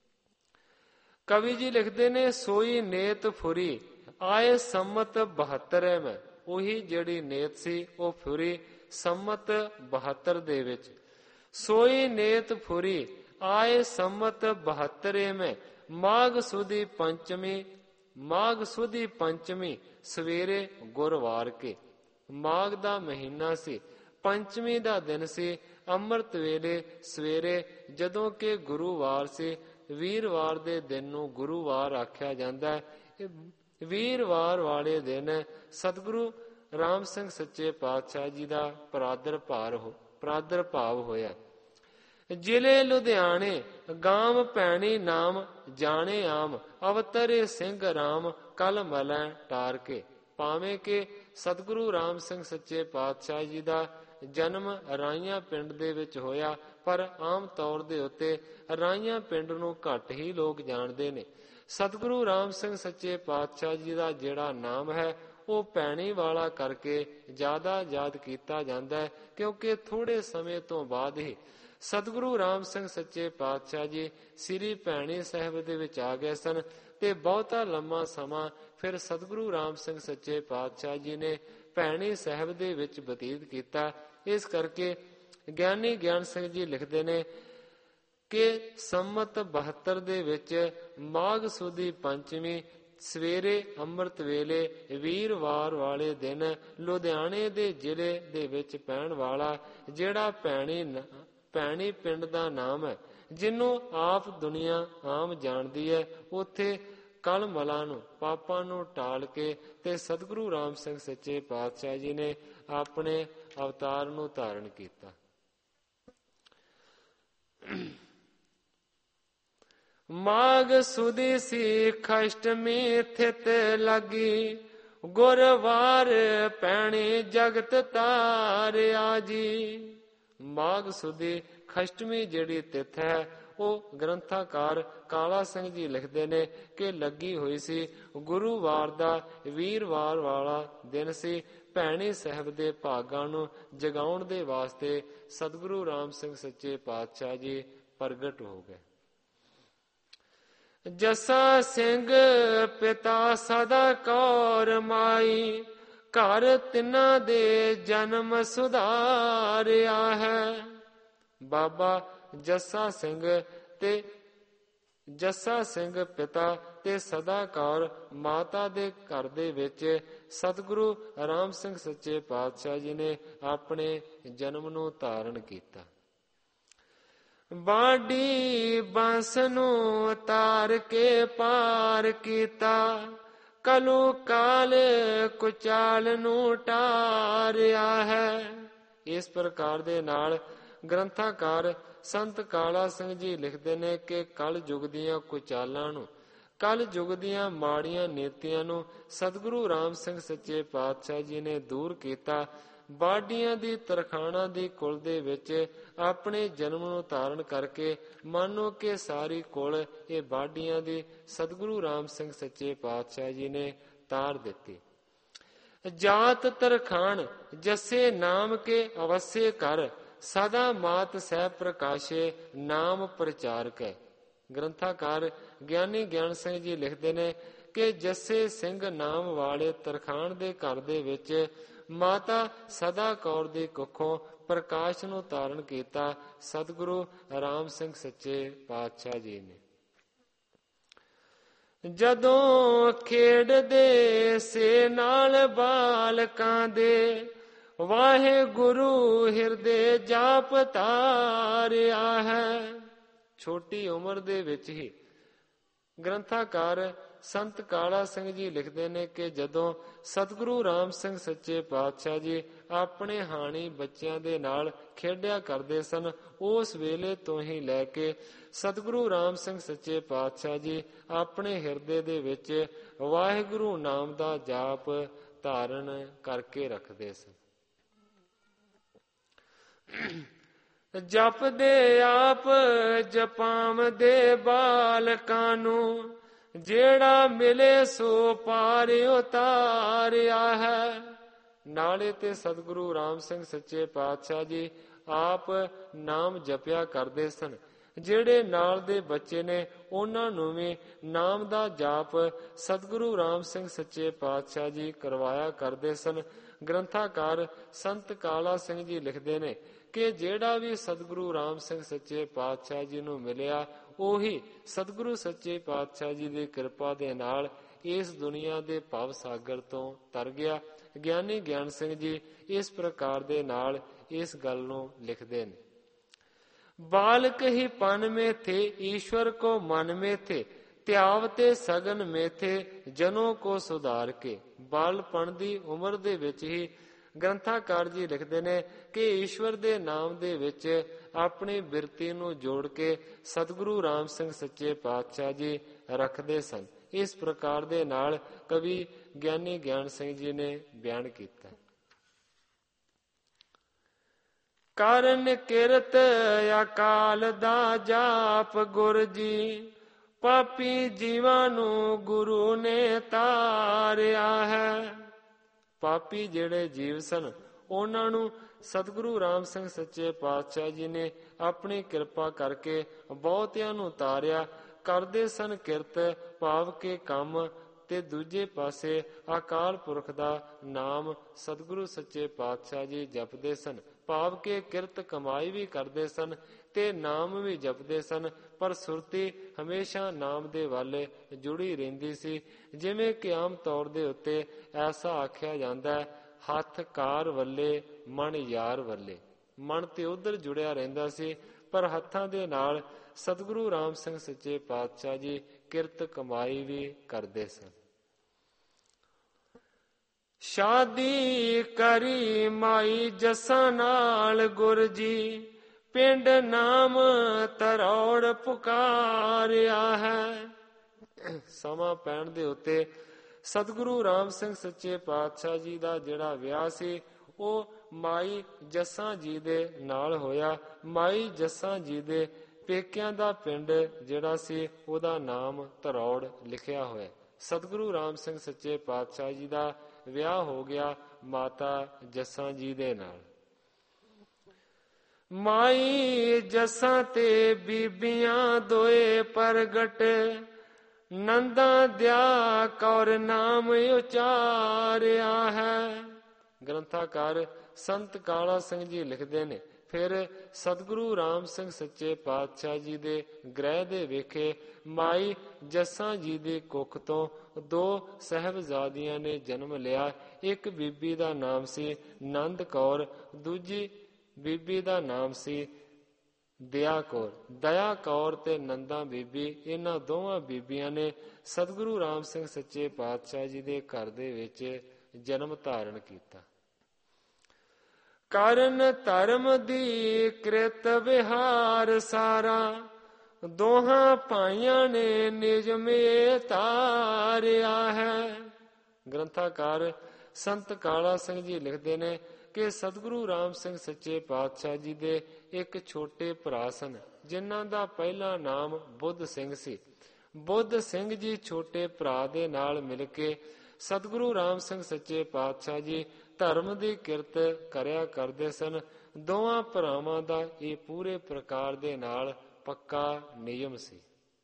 ਕਵੀ ਜੀ ਲਿਖਦੇ ਨੇ, ਸੋਈ ਨੇਤ ਫੁਰੀ ਆਏ ਸੰਮਤ ਬਹੱਤਰ ਮੈਂ। ਉਹੀ ਜਿਹੜੀ ਨੇਤ ਸੀ ਉਹ ਫੁਰੀ ਸੰਮਤ ਬਹੱਤਰ ਦੇ ਵਿੱਚ। ਸੋਈ ਨੇਤ ਫੁਰੀ ਆਏ ਸੰਮਤ ਬਹੱਤਰ ਮੈਂ, ਮਾਘ ਸੁਦੀ ਪੰਚਮੀ ਮਾਘ ਸੁਦੀ ਪੰਚਮੀ ਸਵੇਰੇ ਗੁਰਵਾਰ ਕੇ। ਮਾਘ ਦਾ ਮਹੀਨਾ ਸੀ, ਪੰਚਮੀ ਦਾ ਦਿਨ ਸੀ, ਅੰਮ੍ਰਿਤ ਵੇਲੇ ਸਵੇਰੇ, ਜਦੋਂ ਕਿ ਗੁਰੂਵਾਰ ਸੀ। ਵੀਰਵਾਰ ਦੇ ਦਿਨ ਨੂੰ ਗੁਰੂਵਾਰ ਆਖਿਆ ਜਾਂਦਾ ਹੈ। ਵੀਰਵਾਰ ਵਾਲੇ ਦਿਨ ਸਤਿਗੁਰੂ ਰਾਮ ਸਿੰਘ ਸੱਚੇ ਪਾਤਸ਼ਾਹ ਜੀ ਦਾ ਪ੍ਰਾਦੁਰਭਾਵ ਹੋ ਪ੍ਰਾਦੁਰਭਾਵ ਹੋਇਆ। ਜ਼ਿਲ੍ਹੇ ਲੁਧਿਆਣੇ ਗਾਮ ਭੈਣੀ ਨਾਮ ਜਾਣੇ ਆਮ, ਅਵਤਰੇ ਸਿੰਘ ਰਾਮ ਕਲ ਮਲੈ ਟਾਰ ਕੇ। ਭਾਵੇਂ ਕਿ ਸਤਿਗੁਰੂ ਰਾਮ ਸਿੰਘ ਸੱਚੇ ਪਾਤਸ਼ਾਹ ਜੀ ਦਾ ਜਨਮ ਰਾਈਆਂ ਪਿੰਡ ਦੇ ਵਿੱਚ ਹੋਇਆ, ਪਰ ਆਮ ਤੌਰ ਦੇ ਉੱਤੇ ਰਾਈਆਂ ਪਿੰਡ ਨੂੰ ਘੱਟ ਹੀ ਲੋਕ ਜਾਣਦੇ ਨੇ। ਸਤਿਗੁਰੂ ਰਾਮ ਸਿੰਘ ਸੱਚੇ ਪਾਤਸ਼ਾਹ ਜੀ ਦਾ ਜਿਹੜਾ ਨਾਮ ਹੈ ਉਹ ਭੈਣੀ ਵਾਲਾ ਕਰਕੇ ਜ਼ਿਆਦਾ ਯਾਦ ਕੀਤਾ ਜਾਂਦਾ ਹੈ, ਕਿਉਂਕਿ ਥੋੜੇ ਸਮੇਂ ਤੋਂ ਬਾਅਦ ਹੀ ਸਤਿਗੁਰੂ ਰਾਮ ਸਿੰਘ ਸੱਚੇ ਪਾਤਸ਼ਾਹ ਜੀ ਸ੍ਰੀ ਭੈਣੀ ਸਾਹਿਬ ਦੇ ਵਿੱਚ ਆ ਗਏ ਸਨ ਤੇ ਬਹੁਤਾ ਲੰਮਾ ਸਮਾਂ ਫਿਰ ਸਤਿਗੁਰੂ ਰਾਮ ਸਿੰਘ ਸੱਚੇ ਪਾਤਸ਼ਾਹ ਜੀ ਨੇ ਭੈਣੀ ਸਾਹਿਬ ਦੇ ਵਿੱਚ ਬਤੀਤ ਕੀਤਾ। ਇਸ ਕਰਕੇ ਗਿਆਨੀ ਗਿਆਨ ਸਿੰਘ ਜੀ ਲਿਖਦੇ ਨੇ ਕਿ ਸੰਮਤ ਬਹੱਤਰ ਦੇ ਵਿੱਚ ਮਾਘ ਸੁਦੀ ਪੰਚਮੀ ਸਵੇਰੇ ਅੰਮ੍ਰਿਤ ਵੇਲੇ ਵੀਰਵਾਰ ਵਾਲੇ ਦਿਨ ਲੁਧਿਆਣੇ ਦੇ ਜ਼ਿਲ੍ਹੇ ਦੇ ਵਿੱਚ ਪੈਣ ਵਾਲਾ ਜਿਹੜਾ ਭੈਣੀ ਭੈਣੀ ਪਿੰਡ ਦਾ ਨਾਮ ਹੈ, ਜਿਹਨੂੰ ਆਪ ਦੁਨੀਆ ਆਮ ਜਾਣਦੀ ਹੈ, ਉੱਥੇ ਕਲ ਮਲਾਂ ਨੂੰ ਪਾਪਾਂ ਨੂੰ ਟਾਲ ਕੇ ਤੇ ਸਤਿਗੁਰੂ ਰਾਮ ਸਿੰਘ ਸੱਚੇ ਪਾਤਸ਼ਾਹ ਜੀ ਨੇ ਆਪਣੇ ਅਵਤਾਰ ਨੂੰ ਧਾਰਨ ਕੀਤਾ। ਮਾਘ ਸੁਦੀ ਸਿੱਖ ਅਸ਼ਟਮੀ ਥਿਤ ਲੱਗੀ, ਗੁਰਵਾਰ ਭੈਣੀ ਜਗਤ ਤਾਰਿਆ ਜੀ। ਮਾਘ ਸੁਦੀ ਖਸ਼ਟਮੀ ਜਿਹੜੀ ਤਿਥ ਹੈ ਉਹ ਗ੍ਰੰਥਾਕਾਰ ਕਾਲਾ ਸਿੰਘ ਜੀ ਲਿਖਦੇ ਨੇ ਕਿ ਲੱਗੀ ਹੋਈ ਸੀ, ਗੁਰੂਵਾਰ ਦਾ ਵੀਰਵਾਰ ਵਾਲਾ ਦਿਨ ਸੀ। ਭੈਣੀ ਸਾਹਿਬ ਦੇ ਭਾਗਾਂ ਨੂੰ ਜਗਾਉਣ ਦੇ ਵਾਸਤੇ ਸਤਿਗੁਰੂ ਰਾਮ ਸਿੰਘ ਸੱਚੇ ਪਾਤਸ਼ਾਹ ਜੀ ਪ੍ਰਗਟ ਹੋ ਗਏ। ਜੱਸਾ ਸਿੰਘ ਪਿਤਾ ਸਦਾ ਕੌਰ ਮਾਈ, ਘਰ ਤਿੰਨਾਂ ਦੇ ਜਨਮ ਸੁਧਾਰਿਆ ਹੈ। ਬਾਬਾ ਜੱਸਾ ਸਿੰਘ ਤੇ ਜੱਸਾ ਸਿੰਘ ਪਿਤਾ ਤੇ ਸਦਾ ਕੌਰ ਮਾਤਾ ਦੇ ਘਰ ਦੇ ਵਿੱਚ ਸਤਿਗੁਰੂ ਰਾਮ ਸਿੰਘ ਸੱਚੇ ਪਾਤਸ਼ਾਹ ਜੀ ਨੇ ਆਪਣੇ ਜਨਮ ਨੂੰ ਧਾਰਨ ਕੀਤਾ। ਬਾਡੀ ਬੰਸ ਨੂੰ ਤਾਰ ਕੇ ਪਾਰ ਕੀਤਾ, ਕਲੂ ਕਾਲ ਕੁਚਾਲ ਨੂੰ ਟਾਰਿਆ ਹੈ। ਇਸ ਪ੍ਰਕਾਰ ਦੇ ਨਾਲ ਗ੍ਰੰਥਾਕਾਰ ਸੰਤ ਕਾਲਾ ਸਿੰਘ ਜੀ ਲਿਖਦੇ ਨੇ ਕਿ ਕਲ ਯੁਗ ਦੀਆਂ ਕੁਚਾਲਾਂ ਨੂੰ, ਕਲ ਯੁਗ ਦੀਆਂ ਮਾੜੀਆਂ ਨੀਤੀਆਂ ਨੂੰ ਸਤਿਗੁਰੂ ਰਾਮ ਸਿੰਘ ਸੱਚੇ ਪਾਤਸ਼ਾਹ ਜੀ ਨੇ ਦੂਰ ਕੀਤਾ। ਬਾਡੀਆਂ ਦੀ ਤਰਖਾਣਾ ਦੀ ਕੁਲ ਦੇ ਵਿੱਚ ਆਪਣੇ ਜਨਮ ਨੂੰ ਧਾਰਨ ਕਰਕੇ ਮਾਨੋ ਕਿ ਸਾਰੀ ਕੁਲ ਇਹ ਬਾਡੀਆਂ ਦੀ ਸਤਿਗੁਰੂ ਰਾਮ ਸਿੰਘ ਸੱਚੇ ਪਾਤਸ਼ਾਹ ਜੀ ਨੇ ਤਾਰ ਦਿੱਤੀ। ਜਾਤ ਤਰਖਾਣ ਜੱਸੇ ਨਾਮ ਕੇ ਅਵਸੇ ਕਰ, ਸਦਾ ਮਾਤ ਸਹਿ ਪ੍ਰਕਾਸ਼ੇ ਨਾਮ ਪ੍ਰਚਾਰਕ ਹੈ। ਗ੍ਰੰਥਾਕਾਰ ਗਿਆਨੀ ਗਿਆਨ ਸਿੰਘ ਜੀ ਲਿਖਦੇ ਨੇ ਕਿ ਜੱਸੇ ਸਿੰਘ ਨਾਮ ਵਾਲੇ ਤਰਖਾਣ ਦੇ ਘਰ ਦੇ ਵਿੱਚ ਮਾਤਾ ਸਦਾ ਕੌਰ ਦੀ ਕੁੱਖੋਂ ਪ੍ਰਕਾਸ਼ ਨੂੰ ਧਾਰਨ ਕੀਤਾ ਸਤਿਗੁਰੂ ਰਾਮ ਸਿੰਘ ਸੱਚੇ ਪਾਤਸ਼ਾਹ ਜੀ ਨੇ। ਜਦੋਂ ਖੇਡਦੇ ਸੇ ਨਾਲ ਬਾਲਕਾਂ ਦੇ, ਵਾਹਿਗੁਰੂ ਹਿਰਦੇ ਜਾਪ ਧਾਰਿਆ ਹੈ। ਛੋਟੀ ਉਮਰ ਦੇ ਵਿੱਚ ਹੀ ਗ੍ਰੰਥਾਕਾਰ ਸੰਤ ਕਾਲਾ ਸਿੰਘ ਜੀ ਲਿਖਦੇ ਨੇ ਕਿ ਜਦੋਂ ਸਤਿਗੁਰੂ ਰਾਮ ਸਿੰਘ ਸੱਚੇ ਪਾਤਸ਼ਾਹ ਜੀ ਆਪਣੇ ਹਾਣੀ ਬੱਚਿਆਂ ਦੇ ਨਾਲ ਖੇਡਿਆ ਕਰਦੇ ਸਨ, ਉਸ ਵੇਲੇ ਤੋਂ ਹੀ ਲੈ ਕੇ ਸਤਿਗੁਰੂ ਰਾਮ ਸਿੰਘ ਸੱਚੇ ਪਾਤਸ਼ਾਹ ਜੀ ਆਪਣੇ ਹਿਰਦੇ ਦੇ ਵਿੱਚ ਵਾਹਿਗੁਰੂ ਨਾਮ ਦਾ ਜਾਪ ਧਾਰਨ ਕਰਕੇ ਰੱਖਦੇ ਸਨ। ਜਪਦੇ ਆਪ ਜਪਾਵਦੇ ਬਾਲਕਾਂ ਨੂੰ, ਜਿਹੜਾ ਮਿਲੇ ਸੋ ਪਾਰ ਉਤਾਰਿਆ ਹੈ। ਨਾਲੇ ਤੇ ਸਤਿਗੁਰੂ ਰਾਮ ਸਿੰਘ ਸੱਚੇ ਪਾਤਸ਼ਾਹ ਜੀ ਆਪ ਨਾਮ ਜਪਿਆ ਕਰਦੇ ਸਨ। ਜਿਹੜੇ ਨਾਲ ਦੇ ਬੱਚੇ ਨੇ ਉਹਨਾਂ ਨੂੰ ਵੀ ਨਾਮ ਦਾ ਜਾਪ ਸਤਿਗੁਰੂ ਰਾਮ ਸਿੰਘ ਸੱਚੇ ਪਾਤਸ਼ਾਹ ਜੀ ਕਰਵਾਇਆ ਕਰਦੇ ਸਨ। ਗ੍ਰੰਥਾਕਾਰ ਸੰਤ ਕਾਲਾ ਸਿੰਘ ਜੀ ਲਿਖਦੇ ਨੇ ਕਿ ਜਿਹੜਾ ਵੀ ਸਤਿਗੁਰੂ ਰਾਮ ਸਿੰਘ ਸੱਚੇ ਪਾਤਸ਼ਾਹ ਜੀ ਨੂੰ ਮਿਲਿਆ, ਉਹੀ ਸਤਿਗੁਰੂ ਸੱਚੇ ਪਾਤਸ਼ਾਹ ਜੀ ਦੀ ਕਿਰਪਾ ਦੇ ਨਾਲ ਇਸ ਦੁਨੀਆ ਦੇ ਭਵ ਸਾਗਰ ਤੋਂ ਤਰ ਗਿਆ। ਗਿਆਨੀ ਗਿਆਨ ਸਿੰਘ ਜੀ ਇਸ ਪ੍ਰਕਾਰ ਦੇ ਨਾਲ ਇਸ ਗੱਲ ਨੂੰ ਲਿਖਦੇ ਨੇ। ਬਾਲਕ ਹੀ ਪਨ ਮੇ ਥੇ, ਈਸ਼ਵਰ ਕੋ ਮਨ ਮੇ ਥੇ, ਧਿਆਵਤੇ ਸਗਨ ਮੇ ਥੇ, ਜਨੋਂ ਕੋ ਸੁਧਾਰ ਕੇ। ਬਾਲਪਣ ਦੀ ਉਮਰ ਦੇ ਵਿੱਚ ਹੀ ਗ੍ਰੰਥਾਕਾਰ ਜੀ ਲਿਖਦੇ ਨੇ ਕਿ ਈਸ਼ਵਰ ਦੇ ਨਾਮ ਦੇ ਵਿੱਚ ਆਪਣੀ ਬਿਰਤੀ ਨੂੰ ਜੋੜ ਕੇ ਸਤਿਗੁਰੂ ਰਾਮ ਸਿੰਘ ਸੱਚੇ ਪਾਤਸ਼ਾਹ ਜੀ ਰੱਖਦੇ ਸਨ। ਇਸ ਪ੍ਰਕਾਰ ਦੇ ਨਾਲ ਕਵੀ ਗਿਆਨੀ ਗਿਆਨ ਸਿੰਘ ਜੀ ਨੇ ਬਿਆਨ ਕੀਤਾ। ਕਰਨ ਕਿਰਤ ਅਕਾਲ ਦਾ ਜਾਪ ਗੁਰ ਜੀ, ਪਾਪੀ ਜੀਵਾਂ ਨੂੰ ਗੁਰੂ ਨੇ ਤਾਰਿਆ ਹੈ। ਪਾਪੀ ਜਿਹੜੇ ਜੀਵ ਸਨ ਉਹਨਾਂ ਨੂੰ ਸਤਿਗੁਰੂ ਰਾਮ ਸਿੰਘ ਸੱਚੇ ਪਾਤਸ਼ਾਹ ਜੀ ਨੇ ਆਪਣੀ ਕਿਰਪਾ ਕਰਕੇ ਬਹੁਤਿਆਂ ਨੂੰ ਤਾਰਿਆ। ਕਰਦੇ ਸਨ ਕਿਰਤ ਭਾਵ ਕੇ ਕੰਮ, ਤੇ ਦੂਜੇ ਪਾਸੇ ਅਕਾਲ ਪੁਰਖ ਦਾ ਨਾਮ ਸਤਿਗੁਰੂ ਸੱਚੇ ਪਾਤਸ਼ਾਹ ਜੀ ਜਪਦੇ ਸਨ। ਭਾਵ ਕੇ ਕਿਰਤ ਕਮਾਈ ਵੀ ਕਰਦੇ ਸਨ ਤੇ ਨਾਮ ਵੀ ਜਪਦੇ ਸਨ, ਪਰ ਸੁਰਤੀ ਹਮੇਸ਼ਾ ਨਾਮ ਦੇ ਵੱਲ ਜੁੜੀ ਰਹਿੰਦੀ ਸੀ। ਜਿਵੇਂ ਕਿ ਆਮ ਤੌਰ ਦੇ ਉੱਤੇ ਐਸਾ ਆਖਿਆ ਜਾਂਦਾ ਹੈ, ਹੱਥ ਕਾਰ ਵੱਲੇ ਮਨ ਯਾਰ ਵੱਲੇ। ਮਨ ਤੇ ਉਧਰ ਜੁੜਿਆ ਰਹਿੰਦਾ ਸੀ, ਪਰ ਹੱਥਾਂ ਦੇ ਨਾਲ ਸਤਿਗੁਰੂ ਰਾਮ ਸਿੰਘ ਸੱਚੇ ਪਾਤਸ਼ਾਹ ਜੀ ਕਿਰਤ ਕਮਾਈ ਵੀ ਕਰਦੇ ਸਨ। ਸ਼ਾਦੀ ਕਰੀ ਮਾਈ ਜੱਸਾਂ ਨਾਲ ਗੁਰ ਜੀ, ਪਿੰਡ ਨਾਮ ਤਰੌੜ ਪੁਕਾਰਿਆ ਹੈ। ਸਮਾਂ ਪੈਣ ਦੇ ਉੱਤੇ ਸਤਿਗੁਰੂ ਰਾਮ ਸਿੰਘ ਸੱਚੇ ਪਾਤਸ਼ਾਹ ਜੀ ਦਾ ਜਿਹੜਾ ਵਿਆਹ ਸੀ ਉਹ ਮਾਈ ਜੱਸਾਂ ਜੀ ਦੇ ਨਾਲ ਹੋਇਆ। ਮਾਈ ਜੱਸਾਂ ਜੀ ਦੇ ਪੇਕਿਆਂ ਦਾ ਪਿੰਡ ਜਿਹੜਾ ਸੀ ਉਹਦਾ ਨਾਮ ਤਰੌੜ ਲਿਖਿਆ ਹੋਇਆ। ਸਤਿਗੁਰੂ ਰਾਮ ਸਿੰਘ ਸੱਚੇ ਪਾਤਸ਼ਾਹ ਜੀ ਦਾ ਵਿਆਹ ਹੋ ਗਿਆ ਮਾਤਾ ਜੱਸਾਂ ਜੀ ਦੇ ਨਾਲ। ਮਾਈ ਜੱਸਾਂ ਤੇ ਬੀਬੀਆਂ ਦੋਏ ਪ੍ਰਗਟ, ਨੰਦਾ ਦਿਆ ਕੌਰ ਨਾਮ ਉਚਾਰਿਆ ਹੈ। ਗ੍ਰੰਥਾਕਾਰ ਸੰਤ ਕਾਲਾ ਸਿੰਘ ਜੀ ਲਿਖਦੇ ਨੇ, ਫਿਰ ਸਤਿਗੁਰੂ ਰਾਮ ਸਿੰਘ ਸੱਚੇ ਪਾਤਸ਼ਾਹ ਜੀ ਦੇ ਗ੍ਰਹਿ ਦੇ ਵੇਖੇ ਮਾਈ ਜੱਸਾਂ ਜੀ ਦੀ ਕੁੱਖ ਤੋਂ ਦੋ ਸਾਹਿਬਜ਼ਾਦੀਆਂ ਨੇ ਜਨਮ ਲਿਆ। ਇੱਕ ਬੀਬੀ ਦਾ ਨਾਮ ਸੀ ਨੰਦ ਕੌਰ, ਦੂਜੀ ਬੀਬੀ ਦਾ ਨਾਮ ਸੀ ਦਇਆ ਕੌਰ। ਦਇਆ ਕੌਰ ਤੇ ਨੰਦਾ ਬੀਬੀ, ਇਹਨਾਂ ਦੋਵਾਂ ਬੀਬੀਆਂ ਨੇ ਸਤਿਗੁਰੂ ਰਾਮ ਸਿੰਘ ਸੱਚੇ ਪਾਤਸ਼ਾਹ ਜੀ ਦੇ ਘਰ ਦੇ ਵਿੱਚ ਜਨਮ ਧਾਰਨ ਕੀਤਾ। ਕਰਨ ਧਰਮ ਦੀ ਕ੍ਰਿਤ ਵਿਹਾਰ ਸਾਰਾ, ਦੋਹਾਂ ਭਾਈਆਂ ਨੇ ਨਿਜ ਮੇ ਤਾਰਿਆ ਹੈ। ਗ੍ਰੰਥਾਕਾਰ ਸੰਤ ਕਾਲਾ ਸਿੰਘ ਜੀ ਲਿਖਦੇ ਨੇ ਕਿ ਸਤਿਗੁਰੂ ਰਾਮ ਸਿੰਘ ਸੱਚੇ ਪਾਤਸ਼ਾਹ ਜੀ ਦੇ ਇੱਕ ਛੋਟੇ ਭਰਾ ਸਨ ਜਿਨ੍ਹਾਂ ਦਾ ਪਹਿਲਾ ਨਾਮ ਬੁੱਧ ਸਿੰਘ ਸੀ। ਬੁੱਧ ਸਿੰਘ ਜੀ ਛੋਟੇ ਭਰਾ ਦੇ ਨਾਲ ਮਿਲ ਕੇ ਸਤਿਗੁਰੂ ਰਾਮ ਸਿੰਘ ਸੱਚੇ ਪਾਤਸ਼ਾਹ ਜੀ ਧਰਮ ਦੀ ਕਿਰਤ ਕਰਿਆ ਕਰਦੇ ਸਨ। ਦੋਵਾਂ ਭਰਾਵਾਂ ਦਾ ਇਹ ਪੂਰੇ ਪ੍ਰਕਾਰ ਦੇ ਨਾਲ ਪੱਕਾ ਨਿਯਮ ਸੀ।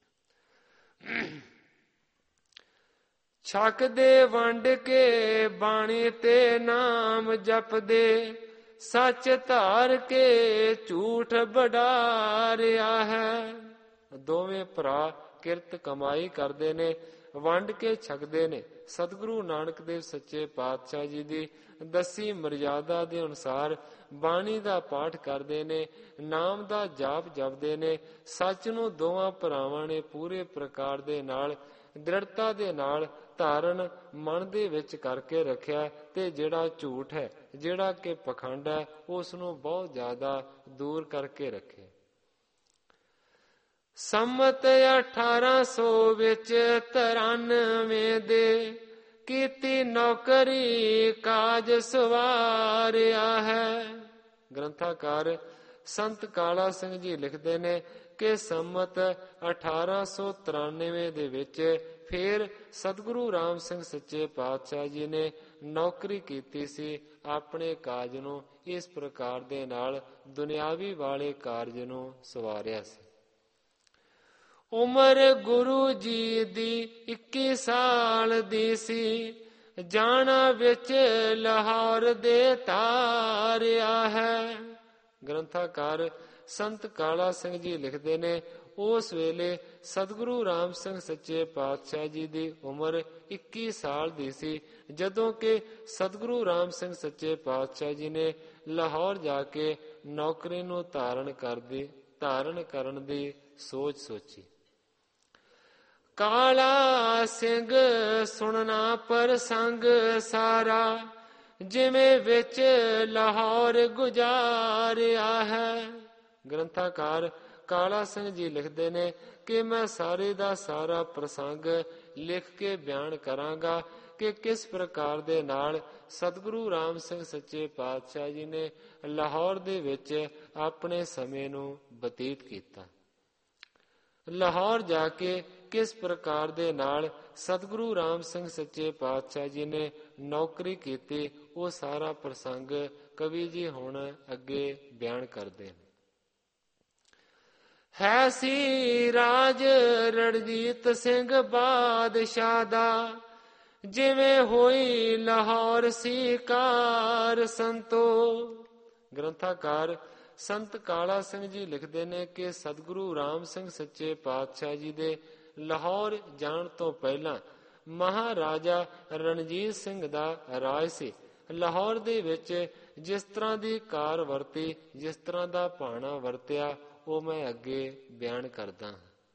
ਛਕ ਦੇ ਵੰਡ ਕੇ ਬਾਣੀ ਤੇ ਨਾਮ ਜਪਦੇ, ਸੱਚ ਧਾਰ ਕੇ ਝੂਠ ਵਡਾਰਿਆ ਹੈ। ਦੋਵੇਂ ਭਰਾ ਕਿਰਤ ਕਮਾਈ ਕਰਦੇ ਨੇ, ਵੰਡ ਕੇ ਛਕਦੇ ਨੇ। ਸਤਿਗੁਰੂ ਨਾਨਕ ਦੇਵ ਸੱਚੇ ਪਾਤਸ਼ਾਹ ਜੀ ਦੀ ਦੱਸੀ ਮਰਜ਼ਾਦਾ ਦੇ ਅਨੁਸਾਰ ਬਾਣੀ ਦਾ ਪਾਠ ਕਰਦੇ ਨੇ, ਨਾਮ ਦਾ ਜਾਪ ਜਪਦੇ ਨੇ। ਸੱਚ ਨੂੰ ਦੋਵਾਂ ਭਰਾਵਾਂ ਨੇ ਪੂਰੇ ਪ੍ਰਕਾਰ ਦੇ ਨਾਲ, ਦ੍ਰਿੜਤਾ ਦੇ ਨਾਲ ਧਾਰਨ ਮਨ ਦੇ ਵਿੱਚ ਕਰਕੇ ਰੱਖਿਆ, ਤੇ ਜਿਹੜਾ ਝੂਠ ਹੈ, ਜਿਹੜਾ ਕਿ ਪਖੰਡ ਹੈ, ਉਸ ਨੂੰ ਬਹੁਤ ਜ਼ਿਆਦਾ ਦੂਰ ਕਰਕੇ ਰੱਖੇ। ਸੰਮਤ ਅਠਾਰਾਂ ਸੌ ਵਿੱਚ ਤਰਾਨਵੇਂ ਦੇ ਕੀਤੀ ਨੌਕਰੀ ਕਾਜ ਸਵਾਰਿਆ ਹੈ। ਗ੍ਰੰਥਾਕਾਰ ਸੰਤ ਕਾਲਾ ਸਿੰਘ ਜੀ ਲਿਖਦੇ ਨੇ ਕਿ ਸੰਮਤ ਅਠਾਰਾਂ ਸੌ ਤਰਾਨਵੇਂ ਦੇ ਵਿੱਚ ਫਿਰ ਸਤਿਗੁਰੂ ਰਾਮ ਸਿੰਘ ਸੱਚੇ ਪਾਤਸ਼ਾਹ ਜੀ ਨੇ ਨੌਕਰੀ ਕੀਤੀ ਸੀ। ਆਪਣੇ ਕਾਜ ਨੂੰ ਇਸ ਪ੍ਰਕਾਰ ਦੇ ਨਾਲ ਦੁਨਿਆਵੀ ਵਾਲੇ ਕਾਰਜ ਨੂੰ ਸਵਾਰਿਆ ਸੀ। ਉਮਰ ਗੁਰੂ ਜੀ ਦੀ ਇੱਕੀ ਸਾਲ ਦੀ ਸੀ, ਜਾਣਾ ਵਿੱਚ ਲਾਹੌਰ ਦੇ ਤਾਰਿਆ ਹੈ। ਗ੍ਰੰਥਾਕਾਰ ਸੰਤ ਕਾਲਾ ਸਿੰਘ ਜੀ ਲਿਖਦੇ ਨੇ ਉਸ ਵੇਲੇ ਸਤਿਗੁਰੂ ਰਾਮ ਸਿੰਘ ਸੱਚੇ ਪਾਤਸ਼ਾਹ ਜੀ ਦੀ ਉਮਰ ਇੱਕੀ ਸਾਲ ਦੀ ਸੀ, ਜਦੋਂ ਕਿ ਸਤਿਗੁਰੂ ਰਾਮ ਸਿੰਘ ਸੱਚੇ ਪਾਤਸ਼ਾਹ ਜੀ ਨੇ ਲਾਹੌਰ ਜਾ ਕੇ ਨੌਕਰੀ ਨੂੰ ਧਾਰਨ ਕਰਦੀ ਧਾਰਨ ਕਰਨ ਦੀ ਸੋਚ ਸੋਚੀ। ਕਾਲਾ ਸਿੰਘ ਸੁਣਨਾ ਪ੍ਰਸੰਗ ਸਾਰਾ, ਜਿਵੇਂ ਵਿੱਚ ਲਾਹੌਰ ਗੁਜ਼ਾਰਿਆ ਹੈ। ਗ੍ਰੰਥਾਕਾਰ ਕਾਲਾ ਸਿੰਘ ਜੀ ਲਿਖਦੇ ਨੇ ਕਿ ਮੈਂ ਸਾਰੇ ਦਾ ਸਾਰਾ ਪ੍ਰਸੰਗ ਲਿਖ ਕੇ ਬਿਆਨ ਕਰਾਂਗਾ ਕਿ ਕਿਸ ਪ੍ਰਕਾਰ ਦੇ ਨਾਲ ਸਤਿਗੁਰੂ ਰਾਮ ਸਿੰਘ ਸੱਚੇ ਪਾਤਸ਼ਾਹ ਜੀ ਨੇ ਲਾਹੌਰ ਦੇ ਵਿੱਚ ਆਪਣੇ ਸਮੇਂ ਨੂੰ ਬਤੀਤ ਕੀਤਾ। ਲਾਹੌਰ ਜਾ ਕੇ ਕਿਸ ਪ੍ਰਕਾਰ ਦੇ ਨਾਲ ਸਤਿਗੁਰੂ ਰਾਮ ਸਿੰਘ ਸੱਚੇ ਪਾਤਸ਼ਾਹ ਜੀ ਨੇ ਨੌਕਰੀ ਕੀਤੀ, ਉਹ ਸਾਰਾ ਪ੍ਰਸੰਗ ਕਵੀ ਜੀ ਹੁਣ ਅੱਗੇ ਬਿਆਨ ਕਰਦੇ ਨੇ। ਹੈ ਸੀ ਰਾਜ ਰਣਜੀਤ ਸਿੰਘ ਬਾਦਸ਼ਾਹ ਦਾ, ਜਿਵੇਂ ਹੋਈ ਲਾਹੌਰ ਸੀ ਕਾਰ ਸੰਤੋ। ਗ੍ਰੰਥਾਕਾਰ ਸੰਤ ਕਾਲਾ ਸਿੰਘ ਜੀ ਲਿਖਦੇ ਨੇ ਕਿ ਸਤਿਗੁਰੂ ਰਾਮ ਸਿੰਘ ਸੱਚੇ ਪਾਤਸ਼ਾਹ ਜੀ ਦੇ ਲਾਹੌਰ ਜਾਣ ਤੋਂ ਪਹਿਲਾਂ ਮਹਾਰਾਜਾ ਰਣਜੀਤ ਸਿੰਘ ਦਾ ਰਾਜ ਸੀ। ਲਾਹੌਰ ਦੇ ਵਿੱਚ ਜਿਸ ਤਰ੍ਹਾਂ ਦੀ ਕਾਰ ਵਰਤੀ, ਜਿਸ ਤਰ੍ਹਾਂ ਦਾ ਭਾਣਾ ਵਰਤਿਆ, ਉਹ ਮੈਂ ਅੱਗੇ ਬਿਆਨ ਕਰਦਾ।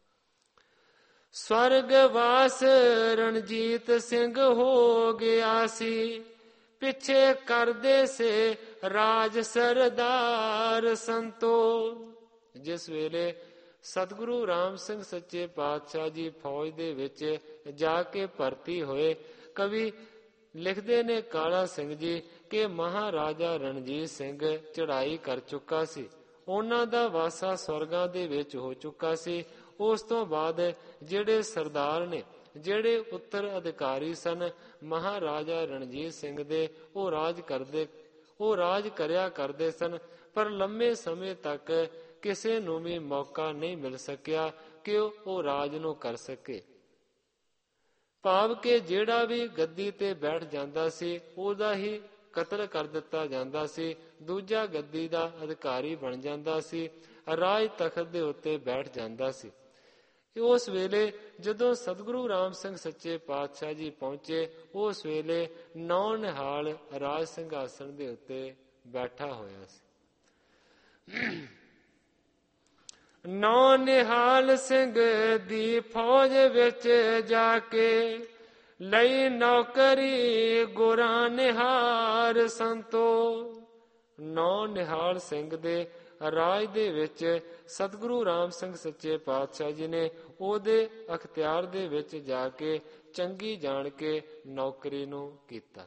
ਸਵਰਗਵਾਸ ਰਣਜੀਤ ਸਿੰਘ ਹੋ ਗਿਆ ਸੀ, ਪਿੱਛੇ ਕਰਦੇ ਸੇ ਰਾਜ ਸਰਦਾਰ ਸੰਤੋ। ਜਿਸ ਵੇਲੇ ਸਤਿਗੁਰੂ ਰਾਮ ਸਿੰਘ ਸੱਚੇ ਪਾਤਸ਼ਾਹ ਜੀ ਫੌਜ ਦੇ ਵਿੱਚ ਜਾ ਕੇ ਭਰਤੀ ਹੋਏ, ਕਵੀ ਲਿਖਦੇ ਨੇ ਕਾਲਾ ਸਿੰਘ ਜੀ ਕਿ ਮਹਾਰਾਜਾ ਰਣਜੀਤ ਸਿੰਘ ਚੜ੍ਹਾਈ ਕਰ ਚੁੱਕਾ ਸੀ, ਉਹਨਾਂ ਦਾ ਵਾਸਾ ਸਵਰਗਾਂ ਦੇ ਵਿੱਚ ਹੋ ਚੁੱਕਾ ਸੀ। ਉਸ ਤੋਂ ਬਾਅਦ ਜਿਹੜੇ ਸਰਦਾਰ ਨੇ, ਜਿਹੜੇ ਉੱਤਰ ਅਧਿਕਾਰੀ ਸਨ ਮਹਾਰਾਜਾ ਰਣਜੀਤ ਸਿੰਘ ਦੇ, ਉਹ ਰਾਜ ਕਰਦੇ ਉਹ ਰਾਜ ਕਰਿਆ ਕਰਦੇ ਸਨ, ਪਰ ਲੰਮੇ ਸਮੇਂ ਤੱਕ ਕਿਸੇ ਨੂੰ ਵੀ ਮੌਕਾ ਨਹੀਂ ਮਿਲ ਸਕਿਆ ਕਿ ਉਹ ਰਾਜ ਨੂੰ ਕਰ ਸਕੇ। ਭਾਵ ਕਿ ਜਿਹੜਾ ਵੀ ਗੱਦੀ ਤੇ ਬੈਠ ਜਾਂਦਾ ਸੀ ਉਹਦਾ ਹੀ ਕਤਲ ਕਰ ਦਿੱਤਾ ਜਾਂਦਾ ਸੀ, ਦੂਜਾ ਗੱਦੀ ਦਾ ਅਧਿਕਾਰੀ ਬਣ ਜਾਂਦਾ ਸੀ, ਰਾਜ ਤਖਤ ਦੇ ਉੱਤੇ ਬੈਠ ਜਾਂਦਾ ਸੀ। ਉਸ ਵੇਲੇ ਜਦੋਂ ਸਤਿਗੁਰੂ ਰਾਮ ਸਿੰਘ ਸੱਚੇ ਪਾਤਸ਼ਾਹ ਜੀ ਪਹੁੰਚੇ, ਉਸ ਵੇਲੇ ਨੌ ਨਿਹਾਲ ਰਾਜ ਸਿੰਘਾਸਣ ਦੇ ਉੱਤੇ ਬੈਠਾ ਹੋਇਆ ਸੀ। ਨੌ ਨਿਹਾਲ ਸਿੰਘ ਦੀ ਫੌਜ ਵਿੱਚ ਜਾ ਕੇ ਲਈ ਨੌਕਰੀ ਗੁਰਾਂ ਨਿਹਾਰ ਸੰਤੋ। ਨੌ ਨਿਹਾਲ ਸਿੰਘ ਦੇ ਰਾਜ ਦੇ ਵਿੱਚ ਸਤਿਗੁਰੂ ਰਾਮ ਸਿੰਘ ਸੱਚੇ ਪਾਤਸ਼ਾਹ ਜੀ ਨੇ ਉਹਦੇ ਅਖਤਿਆਰ ਦੇ ਵਿੱਚ ਜਾ ਕੇ ਚੰਗੀ ਜਾਣ ਕੇ ਨੌਕਰੀ ਨੂੰ ਕੀਤਾ।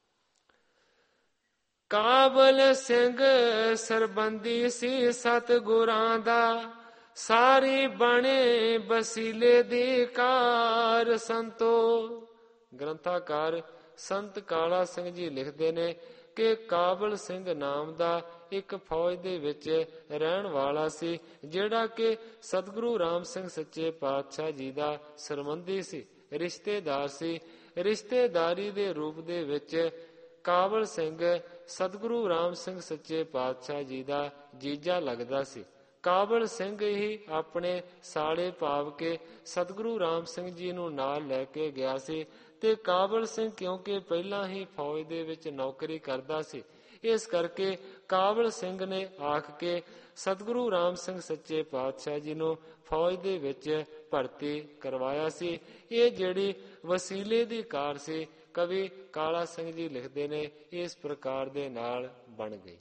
ਕਾਬਲ ਸਿੰਘ ਸਰਬੰਦੀ ਸੀ ਸਤਿਗੁਰਾਂ ਦਾ, ਸਾਰੀ ਬਣੇ ਬਸੀਲੇ ਦੀ ਕਾਰ ਸੰਤੋ। ਗ੍ਰੰਥਾਕਾਰ ਸੰਤ ਕਾਲਾ ਸਿੰਘ ਜੀ ਲਿਖਦੇ ਨੇ ਕਿ ਕਾਬਲ ਸਿੰਘ ਨਾਮ ਦਾ ਇੱਕ ਫੌਜ ਦੇ ਵਿੱਚ ਰਹਿਣ ਵਾਲਾ ਸੀ, ਜਿਹੜਾ ਕਿ ਸਤਿਗੁਰੂ ਰਾਮ ਸਿੰਘ ਸੱਚੇ ਪਾਤਸ਼ਾਹ ਜੀ ਦਾ ਸਰਬੰਧੀ ਸੀ, ਰਿਸ਼ਤੇਦਾਰ ਸੀ। ਰਿਸ਼ਤੇਦਾਰੀ ਦੇ ਰੂਪ ਦੇ ਵਿੱਚ ਕਾਬਲ ਸਿੰਘ ਸਤਿਗੁਰੂ ਰਾਮ ਸਿੰਘ ਸੱਚੇ ਪਾਤਸ਼ਾਹ ਜੀ ਦਾ ਜੀਜਾ ਲੱਗਦਾ ਸੀ, ਕਾਬਲ ਸਿੰਘ ਹੀ ਆਪਣੇ ਸਾਲੇ ਭਾਵ ਕੇ ਸਤਿਗੁਰੂ ਰਾਮ ਸਿੰਘ ਜੀ ਨੂੰ ਨਾਲ ਲੈ ਕੇ ਗਿਆ ਸੀ। ਤੇ ਕਾਬਲ ਸਿੰਘ ਕਿਉਂਕਿ ਪਹਿਲਾਂ ਹੀ ਫੌਜ ਦੇ ਵਿੱਚ ਨੌਕਰੀ ਕਰਦਾ ਸੀ, ਇਸ ਕਰਕੇ ਕਾਬਲ ਸਿੰਘ ਨੇ ਆਖ ਕੇ ਸਤਿਗੁਰੂ ਰਾਮ ਸਿੰਘ ਸੱਚੇ ਪਾਤਸ਼ਾਹ ਜੀ ਨੂੰ ਫੌਜ ਦੇ ਵਿੱਚ ਭਰਤੀ ਕਰਵਾਇਆ ਸੀ। ਇਹ ਜਿਹੜੀ ਵਸੀਲੇ ਦੀ ਕਾਰ ਸੀ, ਕਵੀ ਕਾਲਾ ਸਿੰਘ ਜੀ ਲਿਖਦੇ ਨੇ, ਇਸ ਪ੍ਰਕਾਰ ਦੇ ਨਾਲ ਬਣ ਗਈ।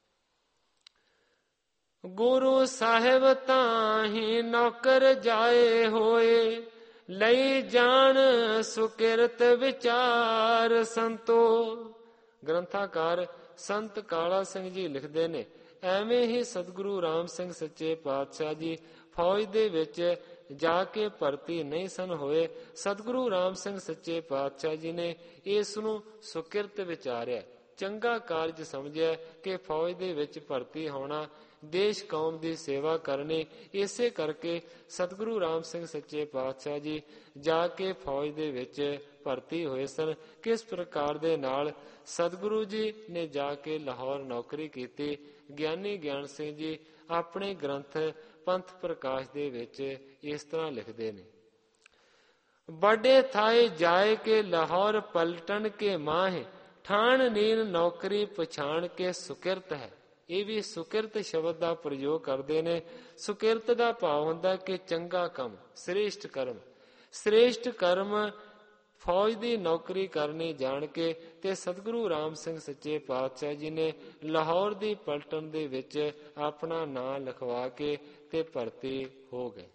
ਗੁਰੂ ਸਾਹਿਬ ਤਾਹੀਂ ਨੌਕਰ ਜਾਏ ਹੋਏ, ਲਈ ਜਾਣ ਸੁਕਿਰਤ ਵਿਚਾਰ ਸੰਤੋ। ਗ੍ਰੰਥਾਕਾਰ ਸੰਤ ਕਾਲਾ ਸਿੰਘ ਜੀ ਲਿਖਦੇ ਨੇ, ਐਵੇਂ ਹੀ ਸਤਿਗੁਰੂ ਰਾਮ ਸਿੰਘ ਸੱਚੇ ਪਾਤਸ਼ਾਹ ਜੀ ਫੌਜ ਦੇ ਵਿੱਚ ਜਾ ਕੇ ਭਰਤੀ ਨਹੀਂ ਸਨ ਹੋਏ। ਸਤਿਗੁਰੂ ਰਾਮ ਸਿੰਘ ਸੱਚੇ ਪਾਤਸ਼ਾਹ ਜੀ ਨੇ ਇਸ ਨੂੰ ਸੁਕਿਰਤ ਵਿਚਾਰਿਆ, ਚੰਗਾ ਕਾਰਜ ਸਮਝਿਆ ਕਿ ਫੌਜ ਦੇ ਵਿੱਚ ਭਰਤੀ ਹੋਣਾ, ਦੇਸ਼ ਕੌਮ ਦੀ ਸੇਵਾ ਕਰਨੀ। ਇਸੇ ਕਰਕੇ ਸਤਿਗੁਰੂ ਰਾਮ ਸਿੰਘ ਸੱਚੇ ਪਾਤਸ਼ਾਹ ਜੀ ਜਾ ਕੇ ਫੌਜ ਦੇ ਵਿੱਚ ਭਰਤੀ ਹੋਏ ਸਨ। ਕਿਸ ਪ੍ਰਕਾਰ ਦੇ ਨਾਲ ਸਤਿਗੁਰੂ ਜੀ ਨੇ ਜਾ ਕੇ ਲਾਹੌਰ ਨੌਕਰੀ ਕੀਤੀ, ਗਿਆਨੀ ਗਿਆਨ ਸਿੰਘ ਜੀ ਆਪਣੇ ਗ੍ਰੰਥ ਪੰਥ ਪ੍ਰਕਾਸ਼ ਦੇ ਵਿੱਚ ਇਸ ਤਰ੍ਹਾਂ ਲਿਖਦੇ ਨੇ, ਬੜੇ ਥਾਏ ਜਾਏ ਕੇ ਲਾਹੌਰ ਪਲਟਣ ਕੇ ਮਾਹ, ਠਾਣ ਨੀਨ ਨੌਕਰੀ ਪਛਾਣ ਕੇ ਸੁਕਿਰਤ ਹੈ। ਇਹ ਵੀ ਸੁਕਿਰਤ ਸ਼ਬਦ ਦਾ ਪ੍ਰਯੋਗ ਕਰਦੇ ਨੇ। ਸੁਕਿਰਤ ਦਾ ਭਾਵ ਹੁੰਦਾ ਕਿ ਚੰਗਾ ਕੰਮ, ਸ੍ਰੇਸ਼ਟ ਕਰਮ। ਸ੍ਰੇਸ਼ਟ ਕਰਮ ਫੌਜ ਦੀ ਨੌਕਰੀ ਕਰਨੀ ਜਾਣ ਕੇ ਤੇ ਸਤਿਗੁਰੂ ਰਾਮ ਸਿੰਘ ਸੱਚੇ ਪਾਤਸ਼ਾਹ ਜੀ ਨੇ ਲਾਹੌਰ ਦੀ ਪਲਟਨ ਦੇ ਵਿੱਚ ਆਪਣਾ ਨਾਂ ਲਿਖਵਾ ਕੇ ਤੇ ਭਰਤੀ ਹੋ ਗਏ।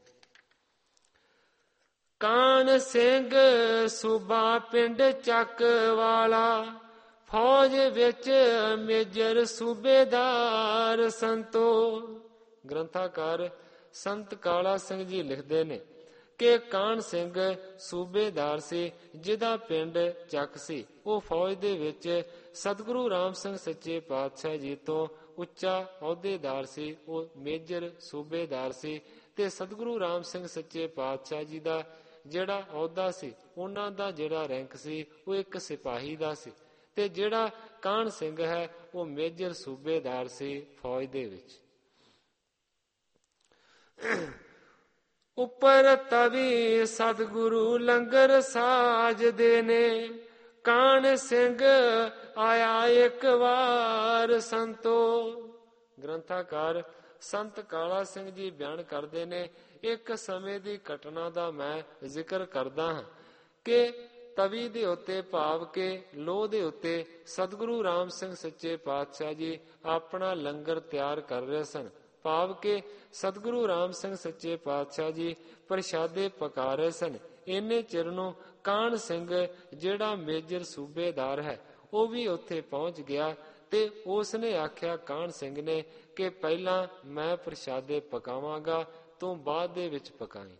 ਕਾਨ ਸਿੰਘ ਸੂਬਾ ਪਿੰਡ ਚੱਕ ਵਾਲਾ, ਫੌਜ ਵਿੱਚ ਮੇਜਰ ਸੂਬੇਦਾਰ ਸੰਤੋ। ਗ੍ਰੰਥਾਕਾਰ ਸੰਤ ਕਾਲਾ ਸਿੰਘ ਜੀ ਲਿਖਦੇ ਨੇ ਕਿ ਕਾਨ ਸਿੰਘ ਸੂਬੇਦਾਰ ਸੀ, ਜਿਹਦਾ ਪਿੰਡ ਚੱਕ ਸੀ। ਉਹ ਫੌਜ ਦੇ ਵਿੱਚ ਸਤਿਗੁਰੂ ਰਾਮ ਸਿੰਘ ਸੱਚੇ ਪਾਤਸ਼ਾਹ ਜੀ ਤੋਂ ਉੱਚਾ ਅਹੁਦੇਦਾਰ ਸੀ, ਉਹ ਮੇਜਰ ਸੂਬੇਦਾਰ ਸੀ। ਤੇ ਸਤਿਗੁਰੂ ਰਾਮ ਸਿੰਘ ਸੱਚੇ ਪਾਤਸ਼ਾਹ ਜੀ ਦਾ ਜਿਹੜਾ ਅਹੁਦਾ ਸੀ, ਉਹਨਾਂ ਦਾ ਜਿਹੜਾ ਰੈਂਕ ਸੀ, ਉਹ ਇੱਕ ਸਿਪਾਹੀ ਦਾ ਸੀ। ਤੇ ਜਿਹੜਾ ਕਾਹਨ ਸਿੰਘ ਹੈ ਉਹ ਮੇਜਰ ਸੂਬੇਦਾਰ ਸੀ ਫੌਜ ਦੇ ਵਿੱਚ। ਉੱਪਰ ਤਵੀ ਸਤਿਗੁਰੂ ਲੰਗਰ ਸਾਜਦੇ ਨੇ, ਕਾਹਨ ਸਿੰਘ ਆਇਆ ਇੱਕ ਵਾਰ ਸੰਤੋ। ਗ੍ਰੰਥਾਕਾਰ ਸੰਤ ਕਾਲਾ ਸਿੰਘ ਜੀ ਬਿਆਨ ਕਰਦੇ ਨੇ, ਇੱਕ ਸਮੇਂ ਦੀ ਘਟਨਾ ਦਾ ਮੈਂ ਜ਼ਿਕਰ ਕਰਦਾ ਹਾਂ ਕਿ ਤਵੀ ਦੇ ਉੱਤੇ ਭਾਵ ਕੇ ਲੋਹ ਦੇ ਉੱਤੇ ਸਤਿਗੁਰੂ ਰਾਮ ਸਿੰਘ ਸੱਚੇ ਪਾਤਸ਼ਾਹ ਜੀ ਆਪਣਾ ਲੰਗਰ ਤਿਆਰ ਕਰ ਰਹੇ ਸਨ। ਭਾਵ ਕਿ ਸਤਿਗੁਰੂ ਰਾਮ ਸਿੰਘ ਸੱਚੇ ਪਾਤਸ਼ਾਹ ਜੀ ਪ੍ਰਸ਼ਾਦੇ ਪਕਾ ਰਹੇ ਸਨ। ਇੰਨੇ ਚਿਰ ਨੂੰ ਕਾਹਨ ਸਿੰਘ ਜਿਹੜਾ ਮੇਜਰ ਸੂਬੇਦਾਰ ਹੈ ਉਹ ਵੀ ਉੱਥੇ ਪਹੁੰਚ ਗਿਆ ਤੇ ਉਸ ਨੇ ਆਖਿਆ ਕਾਹਨ ਸਿੰਘ ਨੇ ਕਿ ਪਹਿਲਾਂ ਮੈਂ ਪ੍ਰਸ਼ਾਦੇ ਪਕਾਵਾਂਗਾ, ਤੂੰ ਬਾਅਦ ਦੇ ਵਿੱਚ ਪਕਾਈ।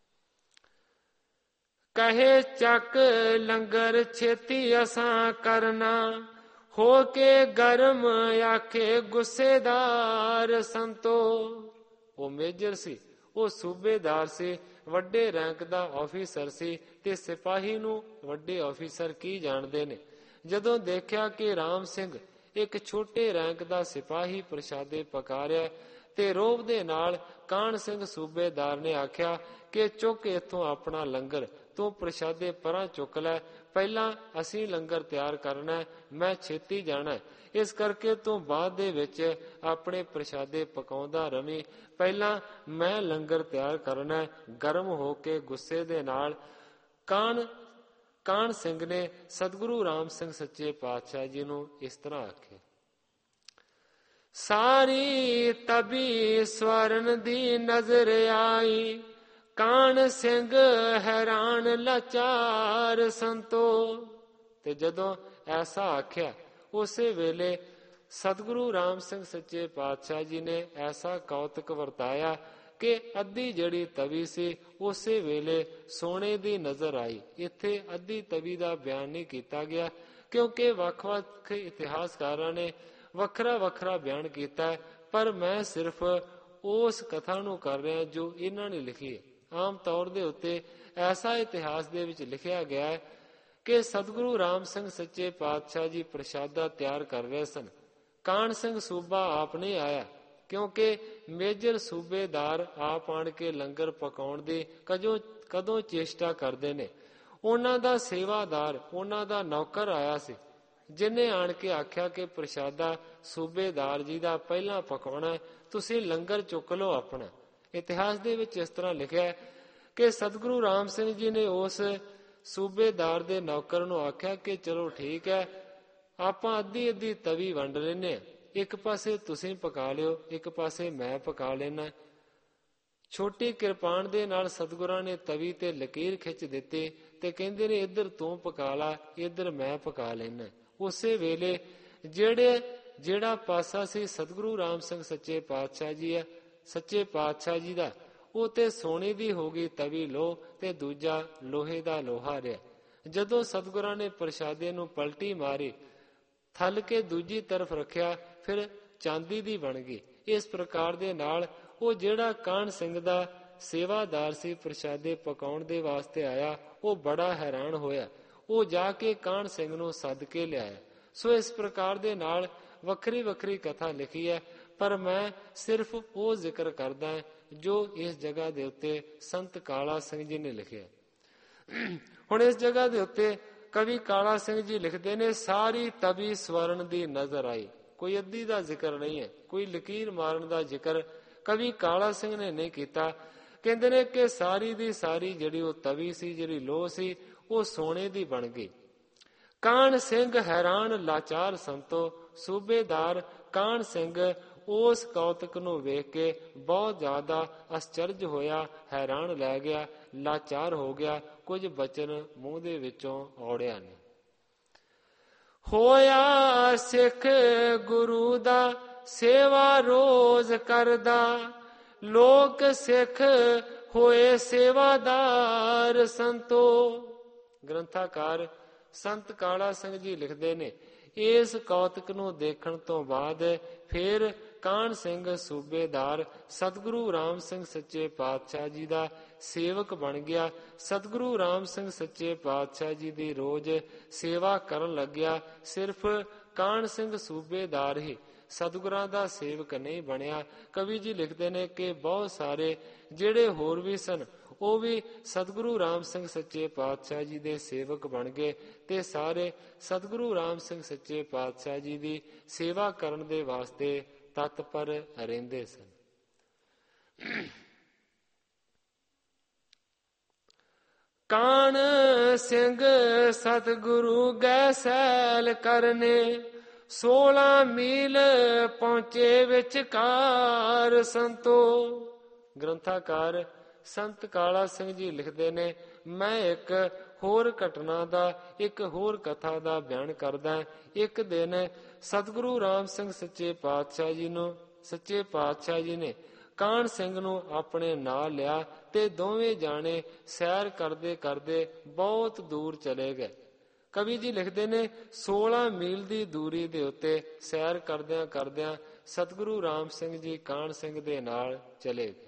ਕਹੇ ਚੱਕ ਲੰਗਰ ਛੇਤੀ ਅਸਾਂ ਕਰਨਾ, ਹੋ ਕੇ ਗਰਮ ਆਖੇ ਗੁੱਸੇਦਾਰ ਸੰਤੋ। ਉਹ ਮੇਜਰ ਸੀ, ਉਹ ਸੂਬੇਦਾਰ ਸੀ, ਵੱਡੇ ਰੈਂਕ ਦਾ ਆਫੀਸਰ ਸੀ। ਤੇ ਸਿਪਾਹੀ ਨੂੰ ਵੱਡੇ ਆਫੀਸਰ ਕੀ ਜਾਣਦੇ ਨੇ। ਜਦੋਂ ਦੇਖਿਆ ਕਿ ਰਾਮ ਸਿੰਘ ਇੱਕ ਛੋਟੇ ਰੈਂਕ ਦਾ ਸਿਪਾਹੀ ਪ੍ਰਸ਼ਾਦੇ ਪਕਾ ਰਿਹਾ ਤੇ ਰੋਹਬ ਦੇ ਨਾਲ ਕਾਹਨ ਸਿੰਘ ਸੂਬੇਦਾਰ ਨੇ ਆਖਿਆ ਕਿ ਚੁੱਕ ਇੱਥੋਂ ਆਪਣਾ ਲੰਗਰ, ਤੂੰ ਪ੍ਰਸ਼ਾਦੇ ਪਰਾਂ ਚੁੱਕ ਲੈ, ਪਹਿਲਾਂ ਅਸੀਂ ਲੰਗਰ ਤਿਆਰ ਕਰਨਾ, ਮੈਂ ਛੇਤੀ ਜਾਣਾ, ਇਸ ਕਰਕੇ ਤੂੰ ਬਾਅਦ ਦੇ ਵਿੱਚ ਆਪਣੇ ਪ੍ਰਸ਼ਾਦੇ ਪਕਾਉਂਦਾ ਰਵੀਂ, ਪਹਿਲਾਂ ਮੈਂ ਲੰਗਰ ਤਿਆਰ ਕਰਨਾ। ਗਰਮ ਹੋ ਕੇ ਗੁੱਸੇ ਦੇ ਨਾਲ ਕਾਹਨ ਕਾਹਨ ਸਿੰਘ ਨੇ ਸਤਿਗੁਰੂ ਰਾਮ ਸਿੰਘ ਸੱਚੇ ਪਾਤਸ਼ਾਹ ਜੀ ਨੂੰ ਇਸ ਤਰ੍ਹਾਂ ਆਖਿਆ, ਸਾਰੀ ਤਬੀ ਸਵਰਨ ਦੀ ਨਜ਼ਰ ਆਈ, ਕਾਹਨ ਸਿੰਘ ਹੈਰਾਨ ਲਾਚਾਰ ਸੰਤੋ। ਤੇ ਜਦੋਂ ਐਸਾ ਆਖਿਆ ਉਸੇ ਵੇਲੇ ਸਤਿਗੁਰੂ ਰਾਮ ਸਿੰਘ ਸੱਚੇ ਪਾਤਸ਼ਾਹ ਜੀ ਨੇ ਐਸਾ ਕੌਤਕ ਵਰਤਾਇਆ ਕਿ ਅੱਧੀ ਜਿਹੜੀ ਤਵੀ ਸੀ ਉਸੇ ਵੇਲੇ ਸੋਨੇ ਦੀ ਨਜ਼ਰ ਆਈ। ਇੱਥੇ ਅੱਧੀ ਤਵੀ ਦਾ ਬਿਆਨ ਨਹੀਂ ਕੀਤਾ ਗਿਆ ਕਿਉਂਕਿ ਵੱਖ-ਵੱਖ ਇਤਿਹਾਸਕਾਰਾਂ ਨੇ ਵੱਖਰਾ ਵੱਖਰਾ ਬਿਆਨ ਕੀਤਾ, ਪਰ ਮੈਂ ਸਿਰਫ ਉਸ ਕਥਾ ਨੂੰ ਕਰ ਰਿਹਾ ਜੋ ਇਹਨਾਂ ਨੇ ਲਿਖੀ ਹੈ। ਆਮ ਤੌਰ ਦੇ ਉੱਤੇ ਐਸਾ ਇਤਿਹਾਸ ਦੇ ਵਿੱਚ ਲਿਖਿਆ ਗਿਆ ਹੈ ਕਿ ਸਤਿਗੁਰੂ ਰਾਮ ਸਿੰਘ ਸੱਚੇ ਪਾਤਸ਼ਾਹ ਜੀ ਪ੍ਰਸ਼ਾਦਾ ਤਿਆਰ ਕਰ ਰਹੇ ਸਨ। ਕਾਹਨ ਸਿੰਘ ਸੂਬਾ ਆਪ ਨਹੀਂ ਆਇਆ, ਕਿਉਂਕਿ ਮੇਜਰ ਸੂਬੇਦਾਰ ਆਪ ਆਣ ਕੇ ਲੰਗਰ ਪਕਾਉਣ ਦੀ ਕਦੋਂ ਕਦੋਂ ਚੇਸ਼ਟਾ ਕਰਦੇ ਨੇ। ਉਹਨਾਂ ਦਾ ਸੇਵਾਦਾਰ, ਉਹਨਾਂ ਦਾ ਨੌਕਰ ਆਇਆ ਸੀ, ਜਿਹਨੇ ਆਣ ਕੇ ਆਖਿਆ ਕਿ ਪ੍ਰਸ਼ਾਦਾ ਸੂਬੇਦਾਰ ਜੀ ਦਾ ਪਹਿਲਾਂ ਪਕਾਉਣਾ, ਤੁਸੀਂ ਲੰਗਰ ਚੁੱਕ ਲਓ ਆਪਣਾ। ਇਤਿਹਾਸ ਦੇ ਵਿੱਚ ਇਸ ਤਰ੍ਹਾਂ ਲਿਖਿਆ ਕਿ ਸਤਿਗੁਰੂ ਰਾਮ ਸਿੰਘ ਜੀ ਨੇ ਉਸ ਸੂਬੇਦਾਰ ਦੇ ਨੌਕਰ ਨੂੰ ਆਖਿਆ ਕਿ ਚਲੋ ਠੀਕ ਹੈ, ਆਪਾਂ ਅੱਧੀ ਅੱਧੀ ਤਵੀ ਵੰਡ ਲੈਂਦੇ ਹਾਂ, ਇੱਕ ਪਾਸੇ ਤੁਸੀਂ ਪਕਾ ਲਿਓ, ਇੱਕ ਪਾਸੇ ਮੈਂ ਪਕਾ ਲੈਣਾ। ਛੋਟੀ ਕਿਰਪਾਨ ਦੇ ਨਾਲ ਸਤਿਗੁਰਾਂ ਨੇ ਤਵੀ ਤੇ ਲਕੀਰ ਖਿੱਚ ਦਿੱਤੀ ਤੇ ਕਹਿੰਦੇ ਨੇ ਇੱਧਰ ਤੂੰ ਪਕਾ ਲਾ, ਇੱਧਰ ਮੈਂ ਪਕਾ ਲੈਣਾ। ਉਸੇ ਵੇਲੇ ਜਿਹੜੇ ਜਿਹੜਾ ਪਾਸਾ ਸੀ ਸਤਿਗੁਰੂ ਰਾਮ ਸਿੰਘ ਸੱਚੇ ਪਾਤਸ਼ਾਹ ਜੀ ਆ ਸੱਚੇ ਪਾਤਸ਼ਾਹ ਜੀ ਦਾ, ਉਹ ਤੇ ਸੋਨੇ ਦੀ ਹੋ ਗਈ ਤਵੀ ਲੋਹ ਤੇ ਦੂਜਾ ਲੋਹੇ ਦਾ ਲੋਹਾ ਰਿਹਾ। ਜਦੋਂ ਸਤਿਗੁਰਾਂ ਨੇ ਪ੍ਰਸ਼ਾਦੇ ਨੂੰ ਪਲਟੀ ਮਾਰੀ, ਥੱਲ ਕੇ ਦੂਜੀ ਤਰਫ ਰੱਖਿਆ, ਫਿਰ ਚਾਂਦੀ ਦੀ ਬਣ ਗਈ। ਇਸ ਪ੍ਰਕਾਰ ਦੇ ਨਾਲ ਉਹ ਜਿਹੜਾ ਕਾਹਨ ਸਿੰਘ ਦਾ ਸੇਵਾਦਾਰ ਸੀ ਪ੍ਰਸ਼ਾਦੇ ਪਕਾਉਣ ਦੇ ਵਾਸਤੇ ਆਇਆ, ਉਹ ਬੜਾ ਹੈਰਾਨ ਹੋਇਆ। ਉਹ ਜਾ ਕੇ ਕਾਹਨ ਸਿੰਘ ਨੂੰ ਸੱਦ ਕੇ ਲਿਆਇਆ। ਸੋ ਇਸ ਪ੍ਰਕਾਰ ਦੇ ਨਾਲ ਵੱਖਰੀ ਵੱਖਰੀ ਕਥਾ ਲਿਖੀ ਹੈ, ਪਰ ਮੈਂ ਸਿਰਫ ਉਹ ਜ਼ਿਕਰ ਕਰਦਾ ਜੋ ਇਸ ਜਗ੍ਹਾ ਦੇ ਉੱਤੇ ਸੰਤ ਕਾਲਾ ਸਿੰਘ ਜੀ ਨੇ ਲਿਖਿਆ। ਹੁਣ ਇਸ ਜਗ੍ਹਾ ਦੇ ਉੱਤੇ ਕਵੀ ਕਾਲਾ ਸਿੰਘ ਜੀ ਲਿਖਦੇ ਨੇ, ਸਾਰੀ ਤਵੀ ਸਵਰਨ ਦੀ ਨਜ਼ਰ ਆਈ। ਕੋਈ ਅੱਧੀ ਦਾ ਜ਼ਿਕਰ ਨਹੀਂ ਹੈ, ਕੋਈ ਲਕੀਰ ਮਾਰਨ ਦਾ ਜ਼ਿਕਰ ਕਵੀ ਕਾਲਾ ਸਿੰਘ ਨੇ ਨਹੀਂ ਕੀਤਾ। ਕਹਿੰਦੇ ਨੇ ਕਿ ਸਾਰੀ ਦੀ ਸਾਰੀ ਜਿਹੜੀ ਉਹ ਤਵੀ ਸੀ, ਜਿਹੜੀ ਲੋਹ ਸੀ, ਉਹ ਸੋਨੇ ਦੀ ਬਣ ਗਈ। ਕਾਹਨ ਸਿੰਘ ਹੈਰਾਨ ਲਾਚਾਰ ਸੰਤੋ, ਸੂਬੇਦਾਰ ਕਾਹਨ ਸਿੰਘ ਉਸ ਕੌਤਕ ਨੂੰ ਵੇਖ ਕੇ ਬਹੁਤ ਜ਼ਿਆਦਾ ਅਸਚਰਜ ਹੋਇਆ, ਹੈਰਾਨ ਲੈ ਗਿਆ, ਲਾਚਾਰ ਹੋ ਗਿਆ, ਕੁਝ ਬਚਨ ਮੂੰਹ ਦੇ ਵਿੱਚੋਂ ਔੜਿਆ ਨਹੀਂ। ਹੋਇਆ ਸਿੱਖ ਗੁਰੂ ਦਾ ਸੇਵਾ ਰੋਜ਼ ਕਰਦਾ, ਲੋਕ ਸਿੱਖ ਹੋਏ ਸੇਵਾਦਾਰ ਸੰਤੋ। ਗ੍ਰੰਥਾਕਾਰ ਸੰਤ ਕਾਲਾ ਸਿੰਘ ਜੀ ਲਿਖਦੇ ਨੇ, ਇਸ ਕੌਤਕ ਨੂੰ ਦੇਖਣ ਤੋਂ ਬਾਅਦ ਫਿਰ ਕਾਹਨ ਸਿੰਘ ਸੂਬੇਦਾਰ ਸਤਿਗੁਰੂ ਰਾਮ ਸਿੰਘ ਸੱਚੇ ਪਾਤਸ਼ਾਹ ਜੀ ਦਾ ਸੇਵਕ ਬਣ ਗਿਆ। ਸਤਿਗੁਰੂ ਰਾਮ ਸਿੰਘ ਸੱਚੇ ਪਾਤਸ਼ਾਹ ਜੀ ਦੀ ਰੋਜ਼ ਸੇਵਾ ਕਰਨ ਲੱਗਿਆ। ਸਿਰਫ ਕਾਹਨ ਸਿੰਘ ਸੂਬੇਦਾਰ ਹੀ ਸਤਿਗੁਰਾਂ ਦਾ ਸੇਵਕ ਨਹੀਂ ਬਣਿਆ। ਕਵੀ ਜੀ ਲਿਖਦੇ ਨੇ ਕਿ ਬਹੁਤ ਸਾਰੇ ਜਿਹੜੇ ਹੋਰ ਵੀ ਸਨ, ਉਹ ਵੀ ਸਤਿਗੁਰੂ ਰਾਮ ਸਿੰਘ ਸੱਚੇ ਪਾਤਸ਼ਾਹ ਜੀ ਦੇ ਸੇਵਕ ਬਣ ਗਏ ਤੇ ਸਾਰੇ ਸਤਿਗੁਰੂ ਰਾਮ ਸਿੰਘ ਸੱਚੇ ਪਾਤਸ਼ਾਹ ਜੀ ਦੀ ਸੇਵਾ ਕਰਨ ਦੇ ਵਾਸਤੇ ਤਤਪਰ ਰਹਿੰਦੇ ਸਨ। ਕਾਹਨ ਸਿੰਘ ਸਤਿਗੁਰੂ ਗਏ ਸੈਲ ਕਰਨੇ, ਸੋਲਾਂ ਮੀਲ ਪਹੁੰਚੇ ਵਿਚਕਾਰ ਸੰਤੋ। ਗ੍ਰੰਥਾਕਾਰ ਸੰਤ ਕਾਲਾ ਸਿੰਘ ਜੀ ਲਿਖਦੇ ਨੇ, ਮੈਂ ਇੱਕ ਹੋਰ ਘਟਨਾ ਦਾ, ਇੱਕ ਹੋਰ ਕਥਾ ਦਾ ਬਿਆਨ ਕਰਦਾ। ਇੱਕ ਦਿਨ ਸਤਿਗੁਰੂ ਰਾਮ ਸਿੰਘ ਸੱਚੇ ਪਾਤਸ਼ਾਹ ਜੀ ਨੂੰ ਸੱਚੇ ਪਾਤਸ਼ਾਹ ਜੀ ਨੇ ਕਾਹਨ ਸਿੰਘ ਨੂੰ ਆਪਣੇ ਨਾਲ ਲਿਆ ਤੇ ਦੋਵੇਂ ਜਾਣੇ ਸੈਰ ਕਰਦੇ ਕਰਦੇ ਬਹੁਤ ਦੂਰ ਚਲੇ ਗਏ। ਕਵੀ ਜੀ ਲਿਖਦੇ ਨੇ, ਸੋਲਾਂ ਮੀਲ ਦੀ ਦੂਰੀ ਦੇ ਉੱਤੇ ਸੈਰ ਕਰਦਿਆਂ ਕਰਦਿਆਂ ਸਤਿਗੁਰੂ ਰਾਮ ਸਿੰਘ ਜੀ ਕਾਹਨ ਸਿੰਘ ਦੇ ਨਾਲ ਚਲੇ ਗਏ।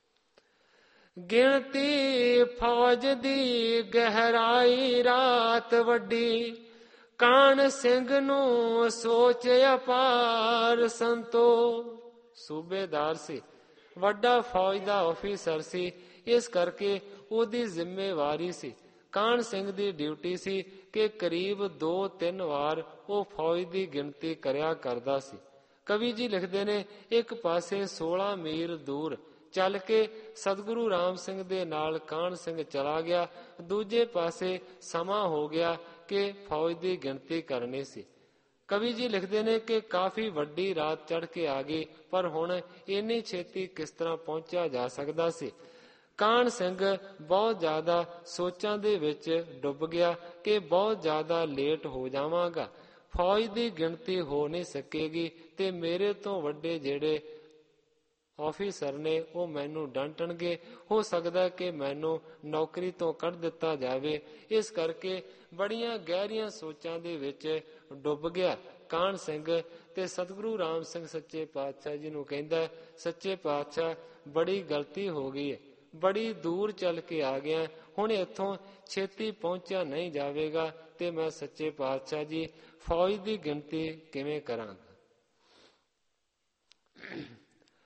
ਗਿਣਤੀ ਫੌਜ ਦੀ ਗਹਿਰਾਈ ਰਾਤ ਵੱਡੀ, ਕਾਹਨ ਸਿੰਘ ਨੂੰ ਸੋਚ ਅਪਾਰ ਸੰਤੋ। ਸੂਬੇਦਾਰ ਸੀ, ਵੱਡਾ ਫੌਜ ਦਾ ਆਫੀਸਰ ਸੀ, ਇਸ ਕਰਕੇ ਉਹਦੀ ਜ਼ਿੰਮੇਵਾਰੀ ਸੀ। ਕਾਹਨ ਸਿੰਘ ਦੀ ਡਿਊਟੀ ਸੀ ਕਿ ਕਰੀਬ ਦੋ ਤਿੰਨ ਵਾਰ ਉਹ ਫੌਜ ਦੀ ਗਿਣਤੀ ਕਰਿਆ ਕਰਦਾ ਸੀ। ਕਵੀ ਜੀ ਲਿਖਦੇ ਨੇ, ਇੱਕ ਪਾਸੇ ਸੋਲਾਂ ਮੀਲ ਦੂਰ ਚੱਲ ਕੇ ਸਤਿਗੁਰੂ ਰਾਮ ਸਿੰਘ ਦੇ ਨਾਲ ਕਾਹਨ ਸਿੰਘ ਚਲਾ ਗਿਆ, ਦੂਜੇ ਪਾਸੇ ਸਮਾਂ ਹੋ ਗਿਆ ਕਿ ਫੌਜ ਦੀ ਗਿਣਤੀ ਕਰਨੀ ਸੀ। ਕਵੀ ਜੀ ਲਿਖਦੇ ਨੇ ਕਿ ਕਾਫੀ ਵੱਡੀ ਰਾਤ ਚੜ੍ਹ ਕੇ ਆ ਗਈ, ਪਰ ਹੁਣ ਇੰਨੀ ਛੇਤੀ ਕਿਸ ਤਰ੍ਹਾਂ ਪਹੁੰਚਿਆ ਜਾ ਸਕਦਾ ਸੀ। ਕਾਹਨ ਸਿੰਘ ਬਹੁਤ ਜ਼ਿਆਦਾ ਸੋਚਾਂ ਦੇ ਵਿੱਚ ਡੁੱਬ ਗਿਆ ਕਿ ਬਹੁਤ ਜ਼ਿਆਦਾ ਲੇਟ ਹੋ ਜਾਵਾਂਗਾ, ਫੌਜ ਦੀ ਗਿਣਤੀ ਹੋ ਨਹੀਂ ਸਕੇਗੀ ਤੇ ਮੇਰੇ ਤੋਂ ਵੱਡੇ ਜਿਹੜੇ ਆਫੀਸਰ ਨੇ ਉਹ ਮੈਨੂੰ ਡਾਂਟਣਗੇ, ਹੋ ਸਕਦਾ ਕਿ ਮੈਨੂੰ ਨੌਕਰੀ ਤੋਂ ਕੱਢ ਦਿੱਤਾ ਜਾਵੇ। ਇਸ ਕਰਕੇ ਬੜੀਆਂ ਗਹਿਰੀਆਂ ਸੋਚਾਂ ਦੇ ਵਿੱਚ ਡੁੱਬ ਗਿਆ ਕਾਹਨ ਸਿੰਘ ਤੇ ਸਤਿਗੁਰੂ ਰਾਮ ਸਿੰਘ ਸੱਚੇ ਪਾਤਸ਼ਾਹ ਜੀ ਨੂੰ ਕਹਿੰਦਾ, ਸੱਚੇ ਪਾਤਸ਼ਾਹ ਬੜੀ ਗਲਤੀ ਹੋ ਗਈ ਹੈ, ਬੜੀ ਦੂਰ ਚੱਲ ਕੇ ਆ ਗਿਆ, ਹੁਣ ਇੱਥੋਂ ਛੇਤੀ ਪਹੁੰਚਿਆ ਨਹੀਂ ਜਾਵੇਗਾ ਤੇ ਮੈਂ ਸੱਚੇ ਪਾਤਸ਼ਾਹ ਜੀ ਫੌਜ ਦੀ ਗਿਣਤੀ ਕਿਵੇਂ ਕਰਾਂਗਾ।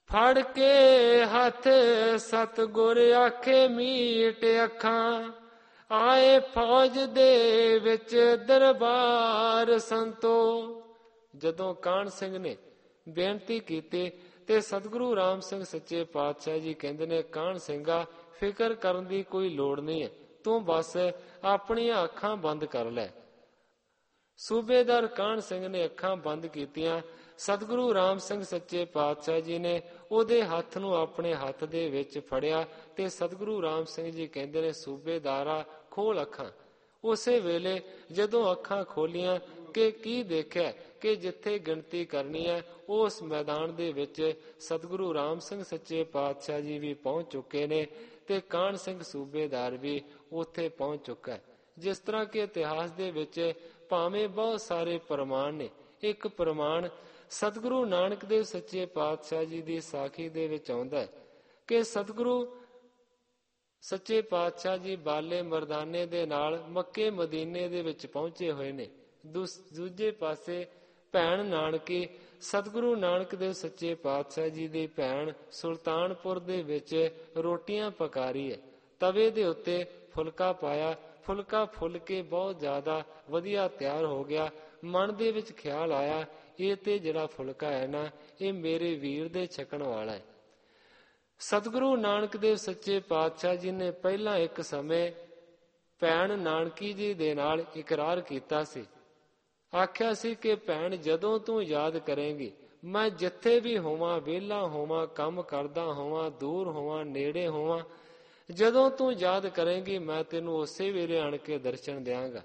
ਫੜ ਕੇ ਹੱਥ ਸਤਿਗੁਰ ਆਖੇ ਮੀਟ ਅੱਖਾਂ, ਆਏ ਫੌਜ ਦੇ ਵਿੱਚ ਦਰਬਾਰ ਸੰਤੋ। ਜਦੋਂ ਕਾਹਨ ਸਿੰਘ ਨੇ ਬੇਨਤੀ ਕੀਤੀ ਤੇ ਸਤਿਗੁਰੂ ਰਾਮ ਸਿੰਘ ਸੱਚੇ ਪਾਤਸ਼ਾਹ ਜੀ ਕਹਿੰਦੇ ਨੇ, ਕਾਹਨ ਸਿੰਘਾ ਫਿਕਰ ਕਰਨ ਦੀ ਕੋਈ ਲੋੜ ਨਹੀਂ ਹੈ, ਤੂੰ ਬਸ ਆਪਣੀਆਂ ਅੱਖਾਂ ਬੰਦ ਕਰ ਲੈ। ਸੂਬੇਦਾਰ ਕਾਹਨ ਸਿੰਘ ਨੇ ਅੱਖਾਂ ਬੰਦ ਕੀਤੀਆਂ। ਸਤਿਗੁਰੂ ਰਾਮ ਸਿੰਘ ਸੱਚੇ ਪਾਤਸ਼ਾਹ ਜੀ ਨੇ ਉਹਦੇ ਹੱਥ ਨੂੰ ਆਪਣੇ ਹੱਥ ਦੇ ਵਿੱਚ ਫੜਿਆ ਤੇ ਸਤਿਗੁਰੂ ਰਾਮ ਸਿੰਘ ਜੀ ਕਹਿੰਦੇ ਨੇ, ਸੂਬੇਦਾਰਾ ਖੋਲ ਅੱਖਾਂ। ਉਸੇ ਵੇਲੇ ਜਦੋਂ ਅੱਖਾਂ ਖੋਲੀਆਂ ਕਿ ਕੀ ਦੇਖਿਆ ਕਿ ਜਿੱਥੇ ਗਿਣਤੀ ਕਰਨੀ ਹੈ ਉਸ ਮੈਦਾਨ ਦੇ ਵਿੱਚ ਸਤਿਗੁਰੂ ਰਾਮ ਸਿੰਘ ਸੱਚੇ ਪਾਤਸ਼ਾਹ ਜੀ ਵੀ ਪਹੁੰਚ ਚੁੱਕੇ ਨੇ ਤੇ ਕਾਹਨ ਸਿੰਘ ਸੂਬੇਦਾਰ ਵੀ ਉੱਥੇ ਪਹੁੰਚ ਚੁੱਕਾ ਹੈ। ਜਿਸ ਤਰ੍ਹਾਂ ਕਿ ਇਤਿਹਾਸ ਦੇ ਵਿੱਚ ਭਾਵੇਂ ਬਹੁਤ ਸਾਰੇ ਪ੍ਰਮਾਣ ਨੇ, ਇੱਕ ਪ੍ਰਮਾਣ ਸਤਿਗੁਰੂ ਨਾਨਕ ਦੇਵ ਸੱਚੇ ਪਾਤਸ਼ਾਹ ਜੀ ਦੀ ਸਾਖੀ ਦੇ ਵਿੱਚ ਆਉਂਦਾ ਹੈ ਕਿ ਸਤਿਗੁਰੂ ਸੱਚੇ ਪਾਤਸ਼ਾਹ ਜੀ ਬਾਲੇ ਮਰਦਾਨੇ ਦੇ ਨਾਲ ਮੱਕੇ ਮਦੀਨੇ ਦੇ ਵਿੱਚ ਪਹੁੰਚੇ ਹੋਏ ਨੇ। ਦੂਜੇ ਪਾਸੇ ਭੈਣ ਨਾਨਕੀ ਸਤਿਗੁਰੂ ਨਾਨਕ ਦੇਵ ਸੱਚੇ ਪਾਤਸ਼ਾਹ ਜੀ ਦੀ ਭੈਣ ਸੁਲਤਾਨਪੁਰ ਦੇ ਵਿੱਚ ਰੋਟੀਆਂ ਪਕਾ ਰਹੀ ਹੈ। ਤਵੇ ਦੇ ਉੱਤੇ ਫੁਲਕਾ ਪਾਇਆ, ਫੁਲਕਾ ਫੁੱਲ ਕੇ ਬਹੁਤ ਜ਼ਿਆਦਾ ਵਧੀਆ ਤਿਆਰ ਹੋ ਗਿਆ। ਮਨ ਦੇ ਵਿੱਚ ਖਿਆਲ ਆਇਆ, ਇਹ ਤੇ ਜਿਹੜਾ ਫੁਲਕਾ ਹੈ ਨਾ, ਇਹ ਮੇਰੇ ਵੀਰ ਦੇ ਛਕਣ ਵਾਲਾ ਹੈ। ਸਤਿਗੁਰੂ ਨਾਨਕ ਦੇਵ ਸੱਚੇ ਪਾਤਸ਼ਾਹ ਜੀ ਨੇ ਪਹਿਲਾਂ ਇੱਕ ਸਮੇਂ ਭੈਣ ਨਾਨਕੀ ਜੀ ਦੇ ਨਾਲ ਇਕਰਾਰ ਕੀਤਾ ਸੀ, ਆਖਿਆ ਸੀ ਕਿ ਭੈਣ ਜਦੋਂ ਤੂੰ ਯਾਦ ਕਰੇਂਗੀ, ਮੈਂ ਜਿੱਥੇ ਵੀ ਹੋਵਾਂ, ਵਿਹਲਾ ਹੋਵਾਂ, ਕੰਮ ਕਰਦਾ ਹੋਵਾਂ, ਦੂਰ ਹੋਵਾਂ, ਨੇੜੇ ਹੋਵਾਂ, ਜਦੋਂ ਤੂੰ ਯਾਦ ਕਰੇਂਗੀ ਮੈਂ ਤੈਨੂੰ ਉਸੇ ਵੇਲੇ ਆਣ ਕੇ ਦਰਸ਼ਨ ਦਿਆਂਗਾ।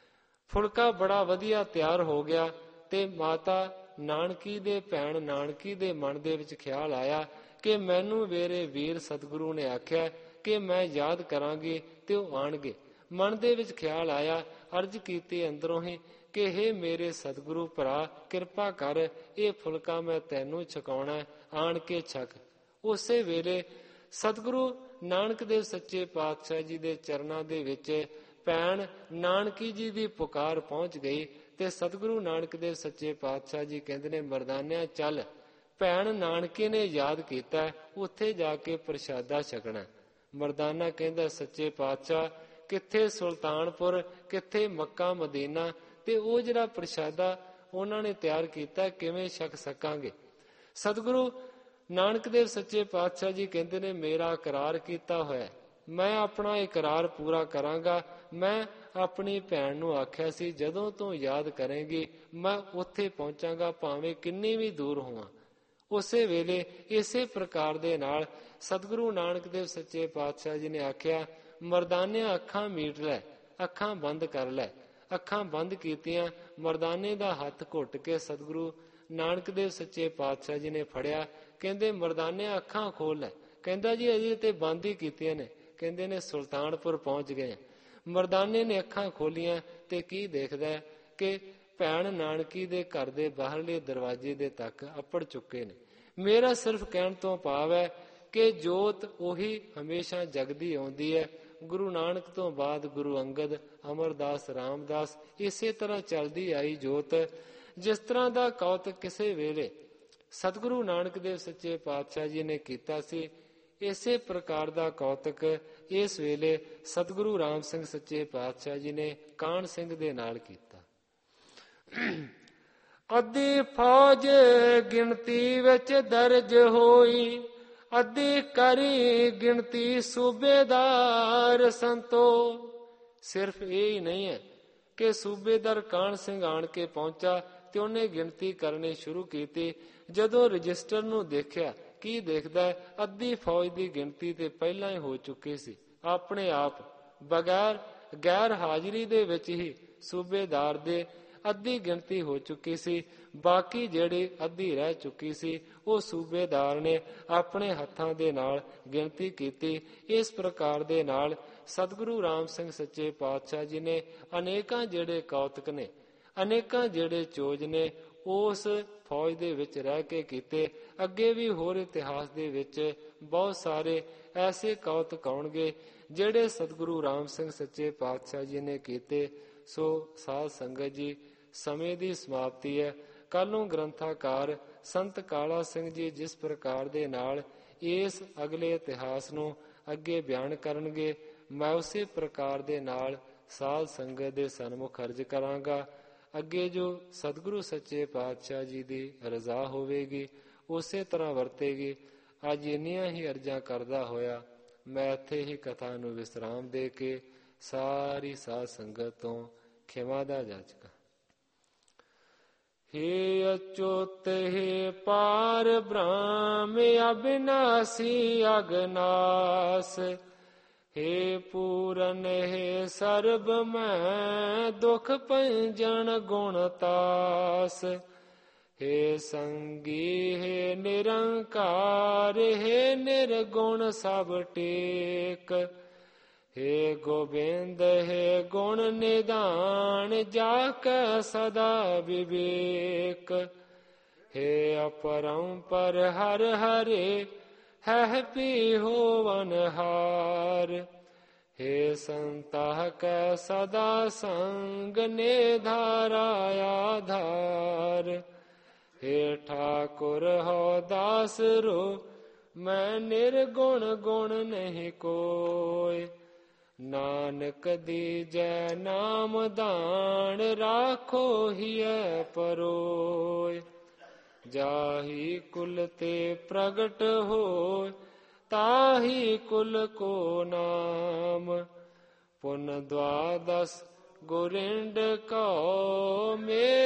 ਫੁਲਕਾ ਬੜਾ ਵਧੀਆ ਤਿਆਰ ਹੋ ਗਿਆ ਤੇ ਮਾਤਾ ਨਾਨਕੀ ਦੇ ਭੈਣ ਨਾਨਕੀ ਦੇ ਮਨ ਦੇ ਵਿੱਚ ਖਿਆਲ ਆਇਆ ਕਿ ਮੈਨੂੰ ਮੇਰੇ ਵੀਰ ਸਤਿਗੁਰੂ ਨੇ ਆਖਿਆ ਕਿ ਮੈਂ ਯਾਦ ਕਰਾਂਗੀ ਤੇ ਉਹ ਆਣਗੇ। ਮਨ ਦੇ ਵਿੱਚ ਖਿਆਲ ਆਇਆ, ਅਰਜ਼ ਕੀਤੀ ਅੰਦਰੋਂ ਹੀ ਕਿ ਹੇ ਮੇਰੇ ਸਤਿਗੁਰੂ ਭਰਾ, ਕਿਰਪਾ ਕਰ, ਇਹ ਫੁਲਕਾ ਮੈਂ ਤੈਨੂੰ ਛਕਾਉਣਾ, ਆਣ ਕੇ ਛਕ। ਉਸੇ ਵੇਲੇ ਸਤਿਗੁਰੂ ਨਾਨਕ ਦੇਵ ਸੱਚੇ ਪਾਤਸ਼ਾਹ ਜੀ ਦੇ ਚਰਨਾਂ ਦੇ ਵਿੱਚ ਭੈਣ ਨਾਨਕੀ ਜੀ ਦੀ ਪੁਕਾਰ ਪਹੁੰਚ ਗਈ ਤੇ ਸਤਿਗੁਰੂ ਨਾਨਕ ਦੇਵ ਸੱਚੇ ਪਾਤਸ਼ਾਹ ਜੀ ਕਹਿੰਦੇ ਨੇ, ਮਰਦਾਨਿਆਂ ਚੱਲ, ਭੈਣ ਨਾਨਕੀ ਨੇ ਯਾਦ ਕੀਤਾ, ਉੱਥੇ ਜਾ ਕੇ ਪ੍ਰਸ਼ਾਦਾ ਛਕਣਾ। ਮਰਦਾਨਾ ਕਹਿੰਦਾ, ਸੱਚੇ ਪਾਤਸ਼ਾਹ ਕਿੱਥੇ ਸੁਲਤਾਨਪੁਰ, ਕਿੱਥੇ ਮੱਕਾ ਮਦੀਨਾ, ਤੇ ਉਹ ਜਿਹੜਾ ਪ੍ਰਸ਼ਾਦਾ ਉਹਨਾਂ ਨੇ ਤਿਆਰ ਕੀਤਾ ਕਿਵੇਂ ਛਕ ਸਕਾਂਗੇ। ਸਤਿਗੁਰੂ ਨਾਨਕ ਦੇਵ ਸੱਚੇ ਪਾਤਸ਼ਾਹ ਜੀ ਕਹਿੰਦੇ ਨੇ, ਮੇਰਾ ਇਕਰਾਰ ਕੀਤਾ ਹੋਇਆ, ਮੈਂ ਆਪਣਾ ਇਕਰਾਰ ਪੂਰਾ ਕਰਾਂਗਾ। ਮੈਂ ਆਪਣੀ ਭੈਣ ਨੂੰ ਆਖਿਆ ਸੀ ਜਦੋਂ ਤੂੰ ਯਾਦ ਕਰੇਂਗੀ ਮੈਂ ਉੱਥੇ ਪਹੁੰਚਾਂਗਾ, ਭਾਵੇਂ ਕਿੰਨੀ ਵੀ ਦੂਰ ਹੋਵਾਂ। ਉਸੇ ਵੇਲੇ ਇਸੇ ਪ੍ਰਕਾਰ ਦੇ ਨਾਲ ਸਤਿਗੁਰੂ ਨਾਨਕ ਦੇਵ ਸੱਚੇ ਪਾਤਸ਼ਾਹ ਜੀ ਨੇ ਆਖਿਆ, ਮਰਦਾਨਿਆਂ ਅੱਖਾਂ ਮੀਟ ਲੈ, ਅੱਖਾਂ ਬੰਦ ਕਰ ਲੈ। ਅੱਖਾਂ ਬੰਦ ਕੀਤੀਆਂ, ਮਰਦਾਨੇ ਦਾ ਹੱਥ ਘੁੱਟ ਕੇ ਸਤਿਗੁਰੂ ਨਾਨਕ ਦੇਵ ਸੱਚੇ ਪਾਤਸ਼ਾਹ ਜੀ ਨੇ ਫੜਿਆ। ਕਹਿੰਦੇ, ਮਰਦਾਨਿਆਂ ਅੱਖਾਂ ਖੋਲ ਲੈ। ਕਹਿੰਦਾ, ਜੀ ਅਜੇ ਤੇ ਬੰਦ ਹੀ ਕੀਤੀਆਂ ਨੇ। ਕਹਿੰਦੇ ਨੇ, ਸੁਲਤਾਨਪੁਰ ਪਹੁੰਚ ਗਏ। ਮਰਦਾਨੇ ਨੇ ਅੱਖਾਂ ਖੋਲੀਆਂ ਤੇ ਕੀ ਦੇਖਦਾ ਕਿ ਭੈਣ ਨਾਨਕੀ ਦੇ ਘਰ ਦੇ ਬਾਹਰਲੇ ਦਰਵਾਜ਼ੇ ਦੇ ਤੱਕ ਅੱਪੜ ਚੁੱਕੇ ਨੇ। ਮੇਰਾ ਸਿਰਫ ਕਹਿਣ ਤੋਂ ਭਾਵ ਹੈ ਕਿ ਜੋਤ ਉਹੀ ਹਮੇਸ਼ਾ ਜਗਦੀ ਆਉਂਦੀ ਹੈ। ਗੁਰੂ ਨਾਨਕ ਤੋਂ ਬਾਅਦ ਗੁਰੂ ਅੰਗਦ, ਅਮਰਦਾਸ, ਰਾਮਦਾਸ, ਇਸੇ ਤਰ੍ਹਾਂ ਚੱਲਦੀ ਆਈ ਜੋਤ। ਜਿਸ ਤਰ੍ਹਾਂ ਦਾ ਕੌਤਕ ਕਿਸੇ ਵੇਲੇ ਸਤਿਗੁਰੂ ਨਾਨਕ ਦੇਵ ਸੱਚੇ ਪਾਤਸ਼ਾਹ ਜੀ ਨੇ ਕੀਤਾ ਸੀ, ਇਸੇ ਪ੍ਰਕਾਰ ਦਾ ਕੌਤਕ ਇਸ ਵੇਲੇ ਸਤਿਗੁਰੂ ਰਾਮ ਸਿੰਘ ਸੱਚੇ ਪਾਤਸ਼ਾਹ ਜੀ ਨੇ ਕਾਹਨ ਸਿੰਘ ਦੇ ਨਾਲ ਕੀਤਾ। ਅੱਧੀ ਫੌਜ ਗਿਣਤੀ ਵਿੱਚ ਦਰਜ ਹੋਈ, ਅੱਧੀ ਕਰੀ ਗਿਣਤੀ ਸੂਬੇਦਾਰ ਸੰਤੋ। ਸਿਰਫ ਇਹ ਹੀ ਨਹੀਂ ਹੈ ਕਿ ਸੂਬੇਦਾਰ ਕਾਹਨ ਸਿੰਘ ਆਣ ਕੇ ਪਹੁੰਚਾ ਤੇ ਉਹਨੇ ਗਿਣਤੀ ਕਰਨੀ ਸ਼ੁਰੂ ਕੀਤੀ। ਜਦੋਂ ਰਜਿਸਟਰ ਨੂੰ ਦੇਖਿਆ, ਕੀ ਦੇਖਦਾ ਹੈ, ਅੱਧੀ ਫੌਜ ਦੀ ਗਿਣਤੀ ਤੇ ਪਹਿਲਾਂ ਹੀ ਹੋ ਚੁੱਕੀ ਸੀ। ਆਪਣੇ ਆਪ ਬਗੈਰ ਗੈਰ ਹਾਜ਼ਰੀ ਦੇ ਵਿੱਚ ਹੀ ਸੂਬੇਦਾਰ ਦੇ ਅੱਧੀ ਗਿਣਤੀ ਹੋ ਚੁੱਕੀ ਸੀ। ਬਾਕੀ ਜਿਹੜੀ ਅੱਧੀ ਰਹਿ ਚੁੱਕੀ ਸੀ ਉਹ ਸੂਬੇਦਾਰ ਨੇ ਆਪਣੇ ਹੱਥਾਂ ਦੇ ਨਾਲ ਗਿਣਤੀ ਕੀਤੀ। ਇਸ ਪ੍ਰਕਾਰ ਦੇ ਨਾਲ ਸਤਿਗੁਰੂ ਰਾਮ ਸਿੰਘ ਸੱਚੇ ਪਾਤਸ਼ਾਹ ਜੀ ਨੇ ਅਨੇਕਾਂ ਜਿਹੜੇ ਕੌਤਕ ਨੇ, ਅਨੇਕਾਂ ਜਿਹੜੇ ਚੋਜ ਨੇ ਉਸ ਫੌਜ ਦੇ ਵਿੱਚ ਰਹਿ ਕੇ ਕੀਤੇ। ਅੱਗੇ ਵੀ ਹੋਰ ਇਤਿਹਾਸ ਦੇ ਵਿੱਚ ਬਹੁਤ ਸਾਰੇ ਐਸੇ ਕੌਤਕ ਆਉਣਗੇ ਜਿਹੜੇ ਸਤਿਗੁਰੂ ਰਾਮ ਸਿੰਘ ਸੱਚੇ ਪਾਤਸ਼ਾਹ ਜੀ ਨੇ ਕੀਤੇ। ਸੋ ਸਾਧ ਸੰਗਤ ਜੀ, ਸਮੇਂ ਦੀ ਸਮਾਪਤੀ ਹੈ। ਕੱਲੋਂ ਗ੍ਰੰਥਾਕਾਰ ਸੰਤ ਕਾਲਾ ਸਿੰਘ ਜੀ ਜਿਸ ਪ੍ਰਕਾਰ ਦੇ ਨਾਲ ਇਸ ਅਗਲੇ ਇਤਿਹਾਸ ਨੂੰ ਅੱਗੇ ਬਿਆਨ ਕਰਨਗੇ, ਮੈਂ ਉਸੇ ਪ੍ਰਕਾਰ ਦੇ ਨਾਲ ਸਾਧ ਸੰਗਤ ਦੇ ਸਨਮੁਖ ਅਰਜ਼ ਕਰਾਂਗਾ। ਅੱਗੇ ਜੋ ਸਤਿਗੁਰੂ ਸੱਚੇ ਪਾਤਸ਼ਾਹ ਜੀ ਦੀ ਰਜ਼ਾ ਹੋਵੇਗੀ ਉਸੇ ਤਰ੍ਹਾਂ ਵਰਤੇਗੀ। ਅੱਜ ਇੰਨੀਆਂ ਹੀ ਅਰਜ਼ਾਂ ਕਰਦਾ ਹੋਇਆ ਮੈਂ ਇੱਥੇ ਹੀ ਕਥਾ ਨੂੰ ਵਿਸਰਾਮ ਦੇ ਕੇ ਸਾਰੀ ਸਾਧ ਸੰਗਤ ਤੋਂ ਖਿਮਾ ਦਾ ਜਾਚਕਾਂ। ਹੇ ਅਚੁੱਤ ਹੇ ਪਾਰ ਬ੍ਰਹਮ ਅਬਿਨਾਸੀ ਅਗਨਾਸ, ਹੇ ਪੂਰਨ ਹੇ ਸਰਬ ਮੈਂ ਦੁਖ ਭੰਜਨ ਗੁਣ ਤਾਸ, ਹੇ ਸੰਗੀ ਹੇ ਨਿਰੰਕਾਰ ਹੇ ਨਿਰਗੁਣ ਸਭ ਟੇਕ, ਹੇ ਗੋਬਿੰਦ ਹੇ ਗੁਣ ਨਿਧਾਨ ਜਾ ਕੈ ਸਦਾ ਵਿਵੇਕ, ਹੇ ਅਪਰੰਪਰ ਹਰ ਹਰੇ ਹੈ ਪੀ ਹੋਵਨ ਹਾਰ, ਹੇ ਸੰਤਾ ਕੈ ਸਦਾ ਸੰਗ ਨੇ ਧਾਰਾ ਆਧਾਰ, ਹੇ ਠਾਕੁਰ ਹੋ ਦਾਸ ਰੋ ਮੈਂ ਨਿਰਗੁਣ ਗੁਣ ਨਹੀਂ ਕੋਇ, ਨਾਨਕ ਦੀਜੈ ਨਾਮ ਦਾਨ ਰਾਖੋ ਹਿਐ ਪਰੋਇ, ਜਾਹੀ ਕੁਲ ਤੇ ਪ੍ਰਗਟ ਹੋਇ ਤਾਹੀ ਕੁਲ ਕੋ ਨਾਮ, ਪੁਨ ਦਵਾਦਸ ਗੁਰਿੰਡ ਕਉ ਮੇਲ